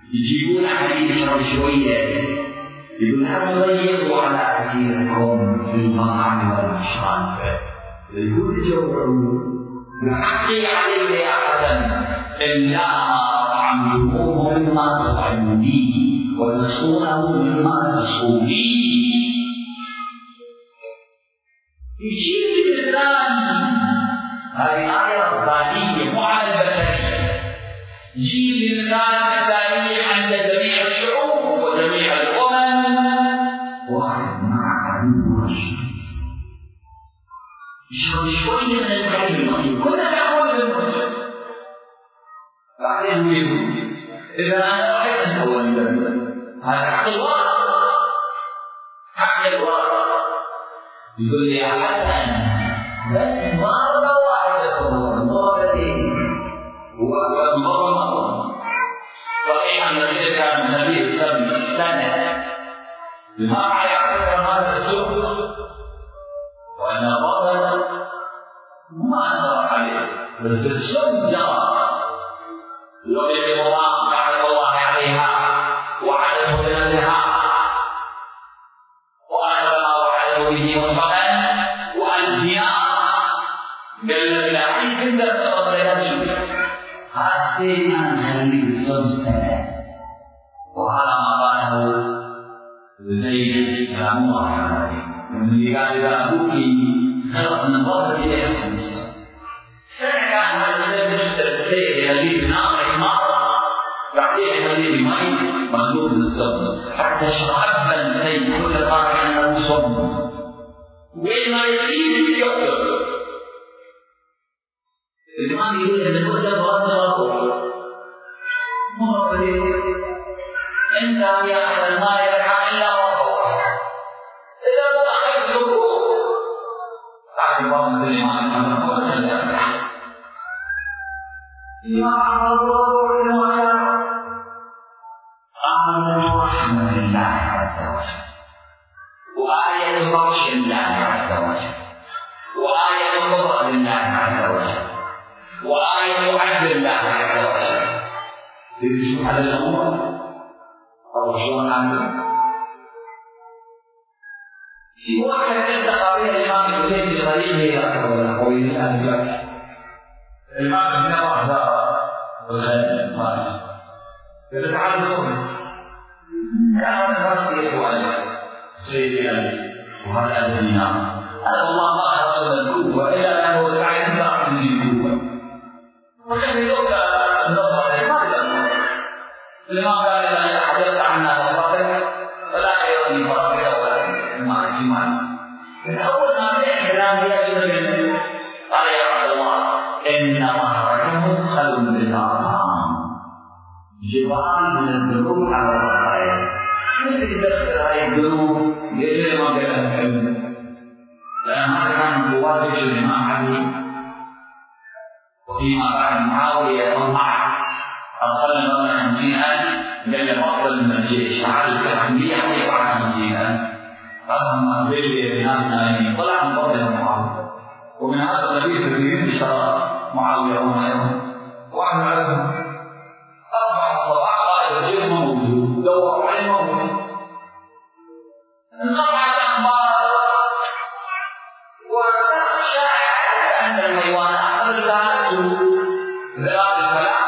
يجيبون حديث يشرب شوية يقول هذا ضيقوا على أسيركم في المطعم والمشرب يقول جوعوا نحكي عليه أحدا إنما طعمتموه مما تطعموني وتسقونه مما تسقوني. يجيب الإنسان هذه آية ربانية مو على البشرية. جيب الإنسان التاريخ عند جميع الشعوب وجميع الأمم واحد مع عدو رشيد يشرب شوية من الكلمة المطيب كلنا نعمل بالمطيب بعدين يقول إذا أنا رأيت أنت هو المدرب هذا حق الواقع حق الواقع. يقول لي يا حسن بس مرة واحدة مرتين والمرة صحيح أن النبي كان النبي سبع سنة ما يعتبر هذا السوق وأن الرجل ما أنظر عليه بس السوق جرى لو يجب الله على الله عليها وعلمه بنفسها وأنها وعلمه به مصطفى وأنبياء بالذي لا يمكن أن تغير هاتين هذه السلسلة وعلى ما قاله زيد سلام الله عليه من قال إذا أبوك خلق النظر إليه الخمس سنة كان هذا المستر السيد الذي بناقش مرة بعدين الذي بماء مغلوب بالصبر حتى شرب السيد كل قاطع أنه صبر وين ما يصير يقتل الإمام يقول أن الوحدة غاضبة مو أنت يا أهل المال يرحم إلا وهو إذا ضحكت الوقوع تعرف الله الإمام أنه هو سلام الإمام الله إنه أمر رحمة الله عز وجل وآية بطش الله عز وجل وآية قدرة الله عز وجل وآية عدل الله عز وجل. تريد على الأمور أو شلون عنه؟ في واحد التقى به الإمام ابن زيد بطريقه أكثر ولا قوي الأسباب. الإمام ابن أحزاب والغيب ما إذا تعالى الصبر كان الناس يسأل سيدنا وهذا الدينار أنا الله ما أخرج الكوفة إلا أنه سعيد من الكوفة وكان يقول النصر لماذا؟ لما قال إذا أحدثت عنا نصرك فلا يرني فرقك ولا مع الإيمان. أول ما بدأ كلام يجب منه قال يا عبد الله إن مهرك مدخل بالأرحام جبال من الذنوب على الرقائق مثل تدخل هذه الذنوب يجري ما بين الكلمة لأن هذا كان مواجه الإمام علي وفيما بعد معاوية ومعه أرسل مرة خمسين ألف قال له أفضل من الجيش فعلت الحمدية عليه بعد خمسين ألف قسم أقبل بناس نائمين طلع من قبل معاوية ومن هذا النبي كثيرين اشترى معاوية وما واحد عليهم أصبح الصباح قائد الجيش موجود دور عليه موجود انقطعت الأخبار وشاع أن الحيوانات أرسلت ذئاب الفلاح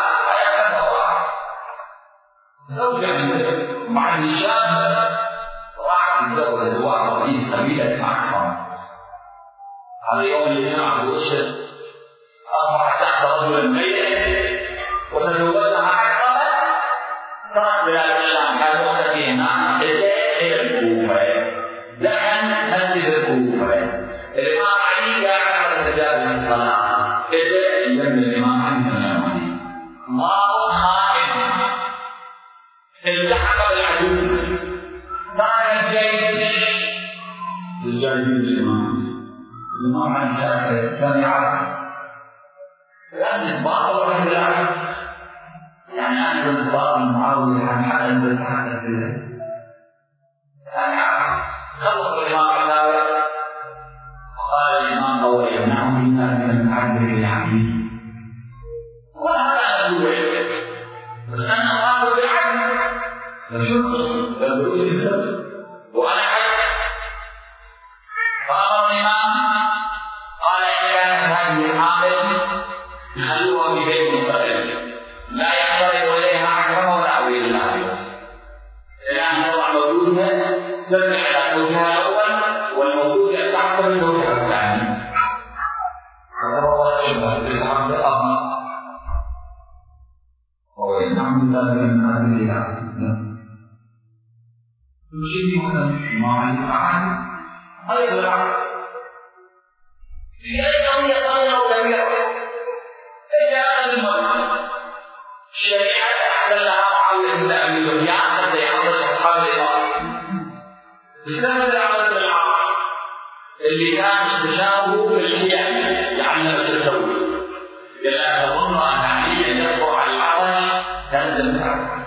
زوجة مع الشاب راح تتزوج زواج رئيس سبيل أكثر. هذا يوم اللي جمع الوشر أصبح تحت رجل ميت وتزوجها أكثر ترك بلاد الشام كان مختفينا إلى الكوفة لكن مسجد الكوفة الإمام علي قاعد على سجادة الصلاة إلى اليمن الإمام علي صلى الله عليه وسلم ما هو خائن التحق بالعدو كان الجيش الجاهلين الإمام الإمام علي كان يعرف لأن الباطل رجل العدو يعني أنا كنت باطل معاوية عن حق أن تتحدث به كان يعرف خلص الإمام علي وقال الإمام هو يمنعه الناس من عدل الحديث وهذا أدوه بس أنا أقول بالعدل فشو القصة؟ فالبروز الكتاب وأنا حي فأمر الإمام قال إن كانت هذه حامل خلوها في بيت مستقل لا يحترق إليها عكرمة ولا أويل الله الآن تضع مولودها ترجع إلى زوجها الأول والمولود يتعقب من زوجها الثاني فتوقع الشبه بالحمد الأرض والحمد لله من هذه الأعلى يجيب هنا ما علم أحد غير العقل في أي قضية صغيرة كبيرة إذا المرء الشريعة أحلها معاوية بن أبي سفيان حتى يحضر أصحاب الإمام بسبب العمل بالعقل اللي كان استشاره في الحيل لعله تستوي إلا تظن أن عليا يصبر على العطش لازم تعرف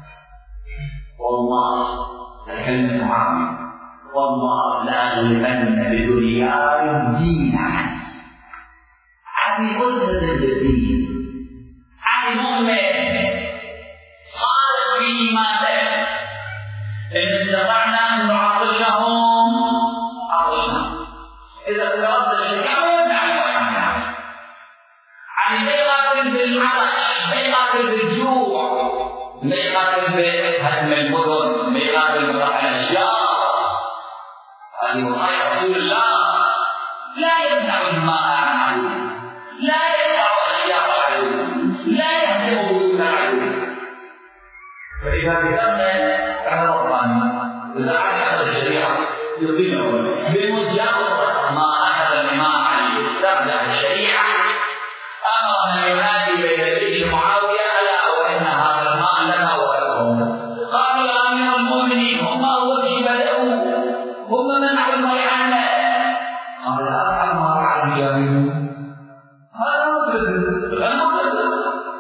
والله تكلم معاوية والله لأغلبن بدنياي دينا عن قدرة الدين عن مؤمن صادق في إيمانه إن استطعنا أن نعطشهم عطشنا إذا اقتربت الشريعة ويمنع ويمنع عن ميقات بالعطش ميقات بالجوع ميقات بهدم المدن ميقات بقطع الأشجار هذه وصايا رسول الله لا يمنع الماء عن عدو لا يقطع أشجار العدو لا يهدم بيوت العدو فإذا كتبنا على ربنا إذا عاد الشريعة يقيمه بمجاوزة ما أخذ الإمام علي استخدم الشريعة أمر أن ينادي بين جيش معاوية ألا وإن هذا الماء لنا ولكم قالوا يا أمير المؤمنين هم أول بدأوا هم منعوا الماء عنا قال أفعل ما فعل الجاهلون هذا مكذب غير مكذب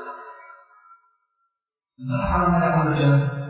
أفعل ما يفعل الجاهلون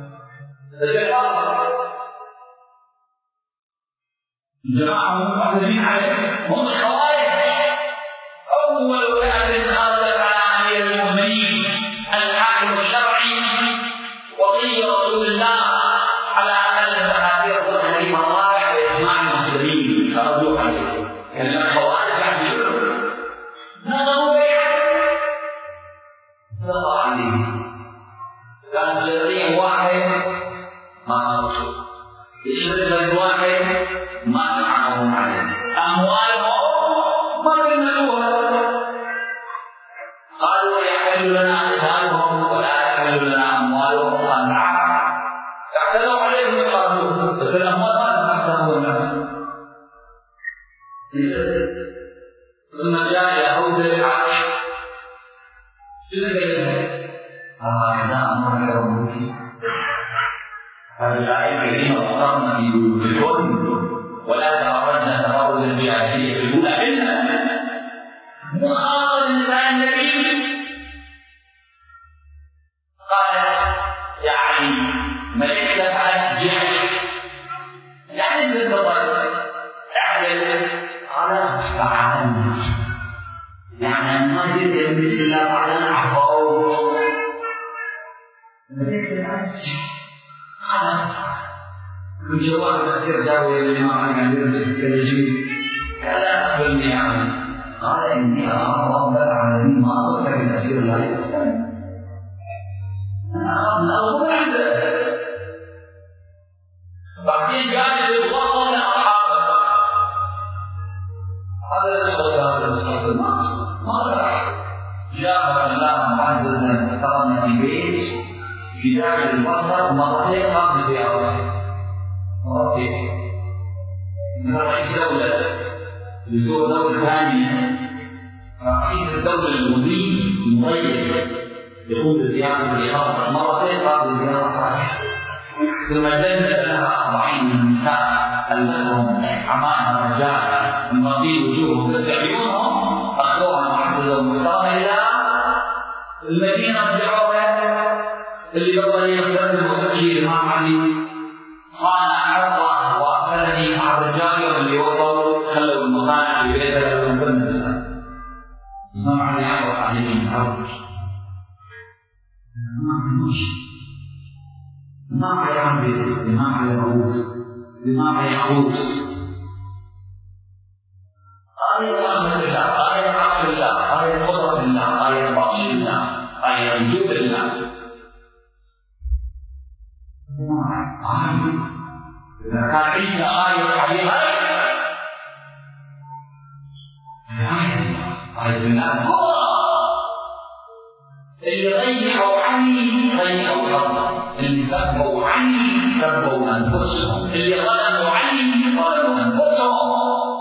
الجماعة هم معتدين عليه هم الخوارج أول كافر أرسل على أمير المؤمنين الحاكم الشرعي وصي رسول الله على أن التحذير والتحريم الرابع بإجماع المسلمين فردوا عليه كان الخوارج عن شرع نظروا بيعه نظر عليه كان جزئيا واحد ما صدقوا يشرك واحد ما نعمهم عليه أموالهم ما يملكوها قالوا يحل لنا أموالهم ولا يحل لنا أموالهم قال نعم اعتدوا عليهم وقالوا بس الأموال ما تحتاجونها ثم جاء يهود العرش شنو هذا أمر يومك هؤلاء الذين وقرن في بيوتهن ولا تبرجن تبرج الجاهلية الأولى إلا مخاطب الإنسان النبي قال يا علي ملكت على جيش يعني بالضبط اعدل قال اصفع عني يعني ما جئت يملك الله على العفو ملكت على الجيش الجواب كثير جاوب الإمام عن الكلمة كلا أخبرني عنه قال إني أرى رب العالمين ما أردت من أسير الله يحسن أنا أخذنا أول عنده بعدين قال يتوصل لأصحابه هذا الشغل هذا الشغل ما جاء الله عز وجل احترمنا في بيت في داخل البصر مرتين قام بزيارته مرتين من رئيس دولة يزور دولة ثانية رئيس الدولة المدير المضيف يقوم بزيارة الإخاصة مرتين قام بزيارة ثم جلس لها أربعين من النساء المسهم عمان الرجال الماضي وجوههم تستعيونهم أخذوها معززة ومحترمة إلى المدينة رجعوها اللي بقى يقدر المتكي مع علي صانع عرضه وأرسلني مع الرجال واللي وصلوا خلوا المصانع في بيتها ومن النساء ما علي عرض عليهم عرض ما في مشي ما في عمل، ما في رؤوس، ما في خوف. آية رحمة الله، آية عفو الله، آية قدرة الله، آية بطش الله، آية وجود الله. آية إذا كان عيسى آية عليها آية آية الله اللي ضيعوا عني ضيعوا ربهم، اللي سبوا عني سبوا أنفسهم، اللي ظلموا عني ظلموا أنفسهم.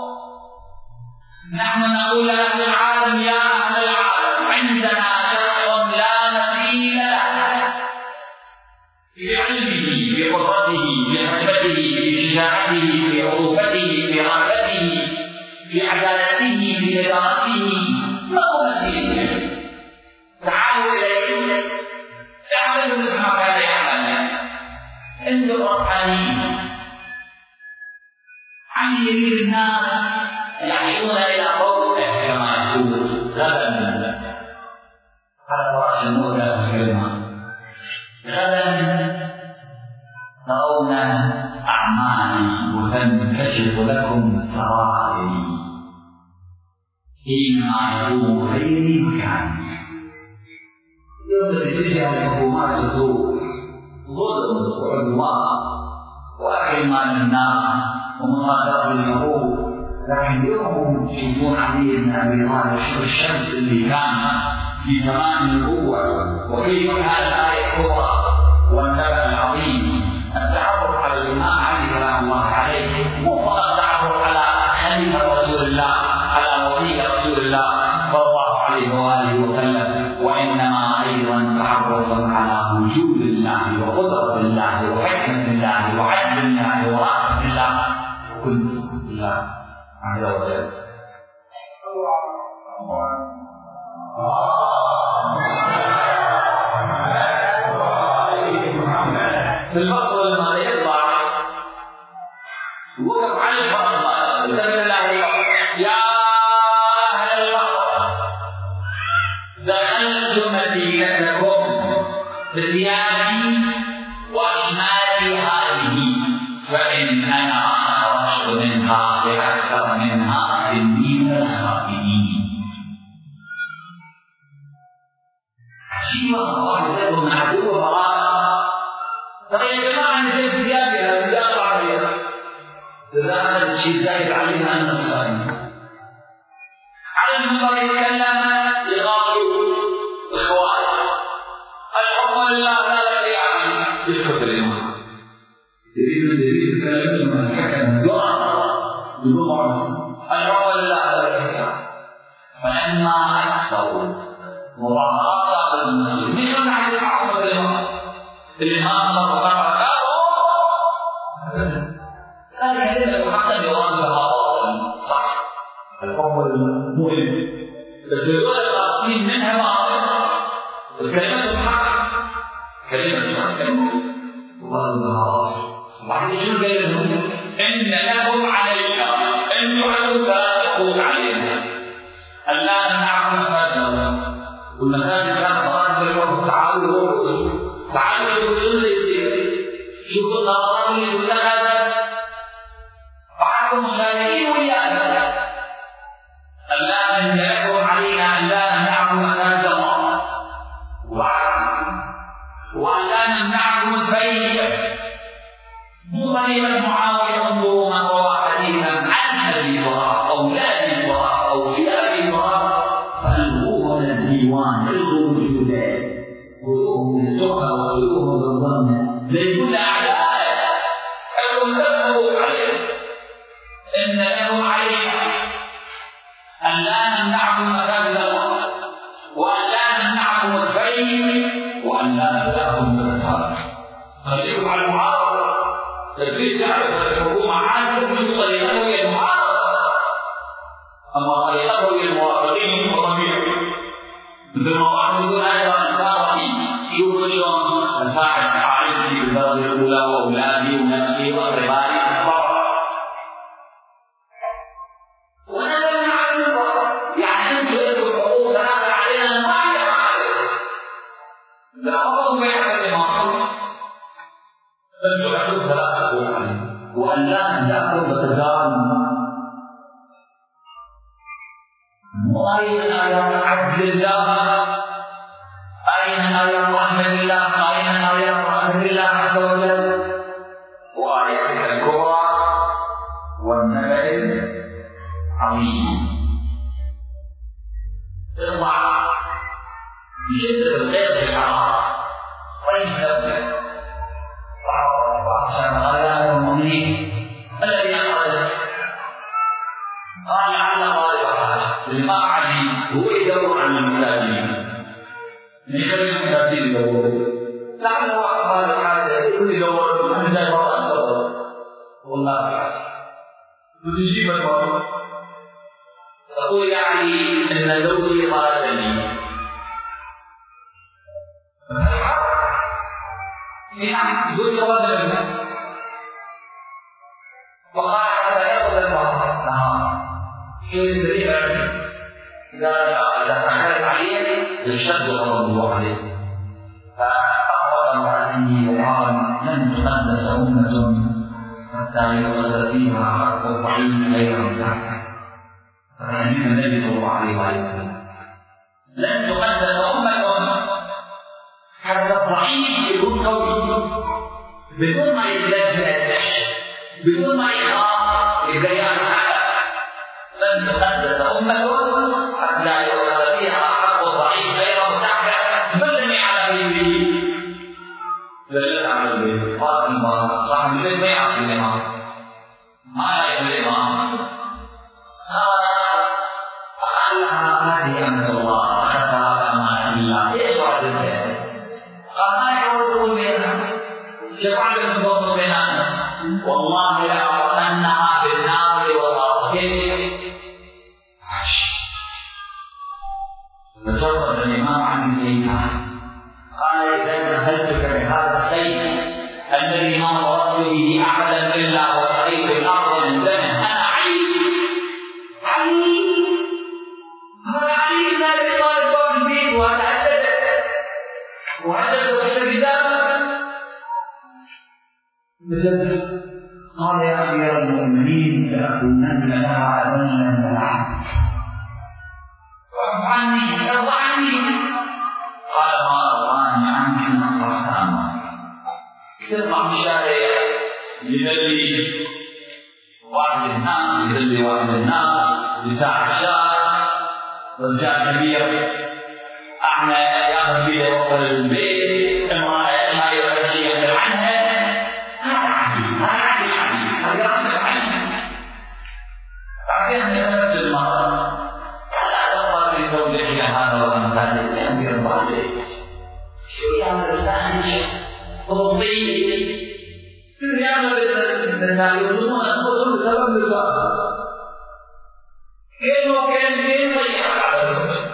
نحن نقول لأهل العالم يا أهل العالم عندنا شخص لا مثيل له في علمه، في قدرته، في حكمته، في شجاعته، في عطوفته، في رحمته، في عدالته، في إدارته، ما هو مثيل له. تعالوا إليه اعملوا مثل ما كان يعمل. انتم روحانيين عن يمين الناس يحشون إلى قوله كما يقول غدا على رأس المولى والكلمة. غدا ترون أعمالي وتنكشف لكم سرائري حينما يقوم غيري مكاني. يوم تجري الحكومات السوء ظلم وعدوان وأكل مال الناس ومصادرة الحقوق، لكن يوم يجيبون علي بن أبي طالب شوف الشمس اللي كان في زمان النبوة وكيف هذه الآية الكبرى والنبأ العظيم. التعرف على الإمام علي سلام الله عليه مو فقط التعرف على خليفة رسول الله، على وصي رسول الله صلى الله عليه وآله وسلم، وإنما أيضا تعرف على وجود الله وقدرة الله وحكمة الله وعدل الله ورحمة الله وكل الله عز وجل. في الفصل لما يطلع وقف على الفصل وسمى الله يا أهل الفصل دخلت مدينتكم بثيابي وأشمالي هذه، فإن أنا خرجت منها بأكثر منها سنين الخائنين. عجيبة واحدة من عدو براءة. طيب يا جماعة نزل ثيابي هذه يقع عليها، إذا هذا الشيء زايد علينا أن نخائن. على المنبر يتكلم يغاضب إخوان الحكم لله لا يعني يسكت الإمام يريد من يريد كلام من الحكم دعاء بالضبط الحكم لله لا يعني. فلما أكثروا مراعاة المسلمين مثل نحن نعرف الإمام الإمام الله هذه كلمة حتى جوابها صح. الحكم المهم بس الدول القاسمين منها باطل الكلمة الحق كلمة الحق والله بعد شو قال لهم إن لهم علينا إن يعلوا فأقول علينا ألا نعلم فأنا والمساجد كانت فرانسا يقول تعالوا تعالوا شوفوا اللي يصير شوفوا القرارات اللي اتخذت بعضهم شايفين ويانا ألا أن يكون علينا أن لا نعلم مساجد الله وأن لا نمنعكم البيت. مو غريبا معاوية انظروا من روى حديثا عن أبي هريرة أو لا أبي هريرة أو في أبي هريرة فألقوه من الديوان ألقوه من الجبال خذوه من التقى وخذوه بالظن ليكون أعداء أو تدخلوا عليه. إن له علينا أن لا نمنعكم مساجد الله وأن لا نمنعكم البيت وأن لا نبدأكم بالإسحاق. خليكم على المعارضة. تفسير تعرف الحكومة عادة في طريقته هي المعارضة، أما طريقته هي الموافقين وطبيعي. مثل ما واحد يقول أنا أنصاري شوفوا شلون أساعد عائلتي بالدرجة الأولى وأولادي ونفسي وأقربائي ونزلنا على الوسط. يعني أنتم لكم حقوق ثلاثة علينا ما علينا علينا لا أظن بيعمل الإمام وأين آيات عدل الله؟ أين آيات رحمة الله؟ أين آيات رحمة الله عز وجل؟ وآياتك الكبرى والنبأ العظيم. اطلع جزء الغير الحرام ويستبدل وعشان غير المؤمنين الذي أخرج قال لعل غالبها لما علي هو يدور عن المساجين من غير المساجين يدور لعل غالب هذا يكون يدور عن ذلك والله تعالى وتجيب الوضع تقول يعني أن زوجي خرجني يعني زوجي خرجني وقال حتى يأخذ المهر نهار كيف يستطيع إذا تأخرت عليه يشد غضب الله عليه فأخبر امرأته وقال لن تقدس أمة حتى يؤخذ فيها حق الضعيف غير متعكس. فكان النبي صلى الله عليه وسلم لن تقدس أمة حتى الضعيف يكون قوي بدون ما يتلجأ بدون ما يخاف لبيان حاله. لن تقدس أمة حتى يؤخذ فيها حق الضعيف غير متعكس. بلني على بيته بلني على بيته قال الله صاحب البيت ما يعرف الإمام ما يعرف الإمام قال لها هذه أمة الله أخذها أمان الله إيش رأيك الكلام؟ قال ما يعرفون بينها شفعل الموضوع بيننا والله لأرأنها في النار وصارتين فجرد الإمام عن سيدها قال إذا نزلتك بهذا السيد الذي ما مررت به أحدا إلا وصعيد الأرض من دمه أنا علي علي هذا علي ذلك طالب في البيت وهذا عدد وعدد وشردان بجد قال يا أمير المؤمنين لأكونن لها أذنا من أحد واعف عني ارض عني. قال ما أرضاني عنك نصرت أمرك. تطلع في الشارع يدلي واحد الناس يدلي واحد الناس بتاع الشارع رجال كبير أعمى ياخذ بيه يوصل البيت امرأة ما يقدر شيء يسأل عنها هذا عدل هذا عدل عدل هذا عدل عدل. بعدين يمد المرأة لا تقبل لزوجك هذا وأمثاله يأمر الله عليك شو يعمل الإنسان تغطي يعمل الإنسان يظنون أنفسهم بسبب لسانه كيف وكان كيف يحق على الزوج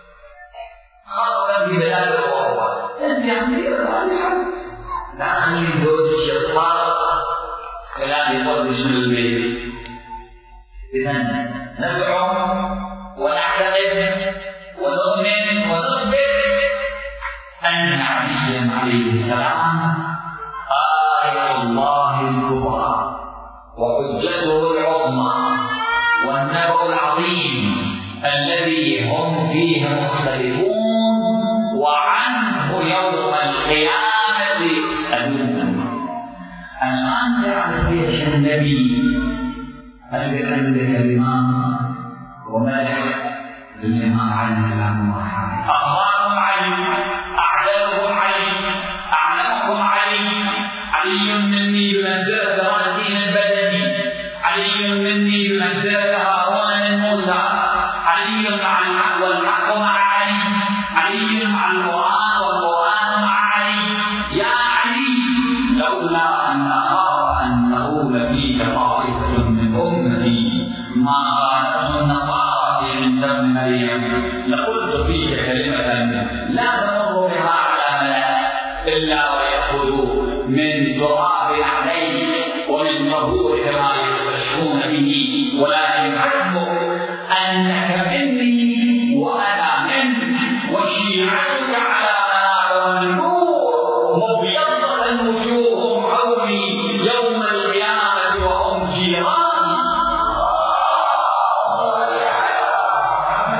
خاصة في بلاد أوروبا أنت عملية الحمد لا خلي زوجك يطلع كلام يفضل من البيت. إذن ندعو ونعتقد ونؤمن ونثبت أن عليا عليه السلام آية الله الكبرى وحجته العظمى والنبأ العظيم الذي هم فيه مختلفون وعنه يوم القيامة يسألون. الآن تعرف ليش النبي الذي عندك الإمام وملك الإمام عليه السلام أخبارهم علي أعلمهم علي أعلمكم علي علي مني بمنزلة ثلاثين البدني علي مني بمنزلة هارون من موسى علي مع الحق والحق مع علي علي مع القرآن والقرآن مع علي. يا علي لولا أن أخاف أن تقول فيك طائفة من أمتي ما قالته النصارى من دم مريم لقلت فيك كلمة لا تمر بها على ملأ إلا ويأخذوا من تراب عليك ومن ظهورك ما يستشفون به ولكن حسبك أنك مني وأنا منك وشيعتك على منار النور مبيضة وجوههم حولي يوم القيامة وهم جيران.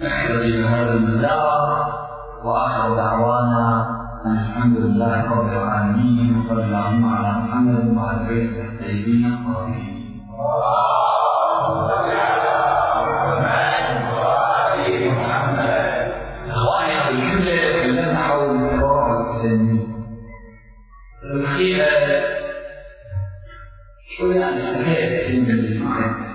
نحتاج هذا المدار. وآخر دعوانا الحمد لله رب العالمين، وصلى اللهم على محمد وعلى آله الطيبين الطاهرين. إخواني في الجملة تكلمنا حول القراءة الإسلامية. الحقيقة شوية نستفاد من المعرفة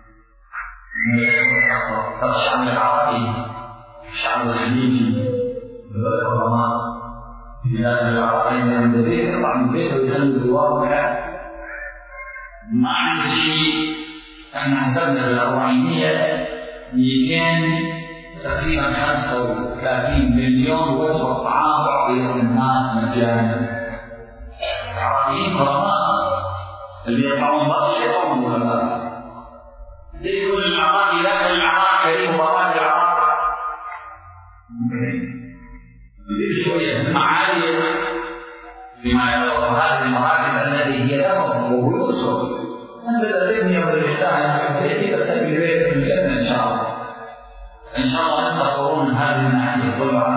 من الشعب العربي، الشعب الخليجي، العلماء من العربين من البيت يطلع من البيت ويخلي واقع. ما عندي شيء. احنا حسبنا بالأربعينية مئتين تقريبا خمسة وثلاثين مليون وجبة طعام تعطيها للناس مجانا. العربيين كرماء اللي يطلعون برا يطلعون كرماء. ليه يقول العراقي لا العراق كريم وبراد العراق؟ ليه شوية معالي بما يرى هذه المراكز التي هي لهم وبيوتهم. أنت تبني بالإحسان تأتي تبني بيت في الجنة إن شاء الله. إن شاء الله ننتصرون من هذه الناحية كلها.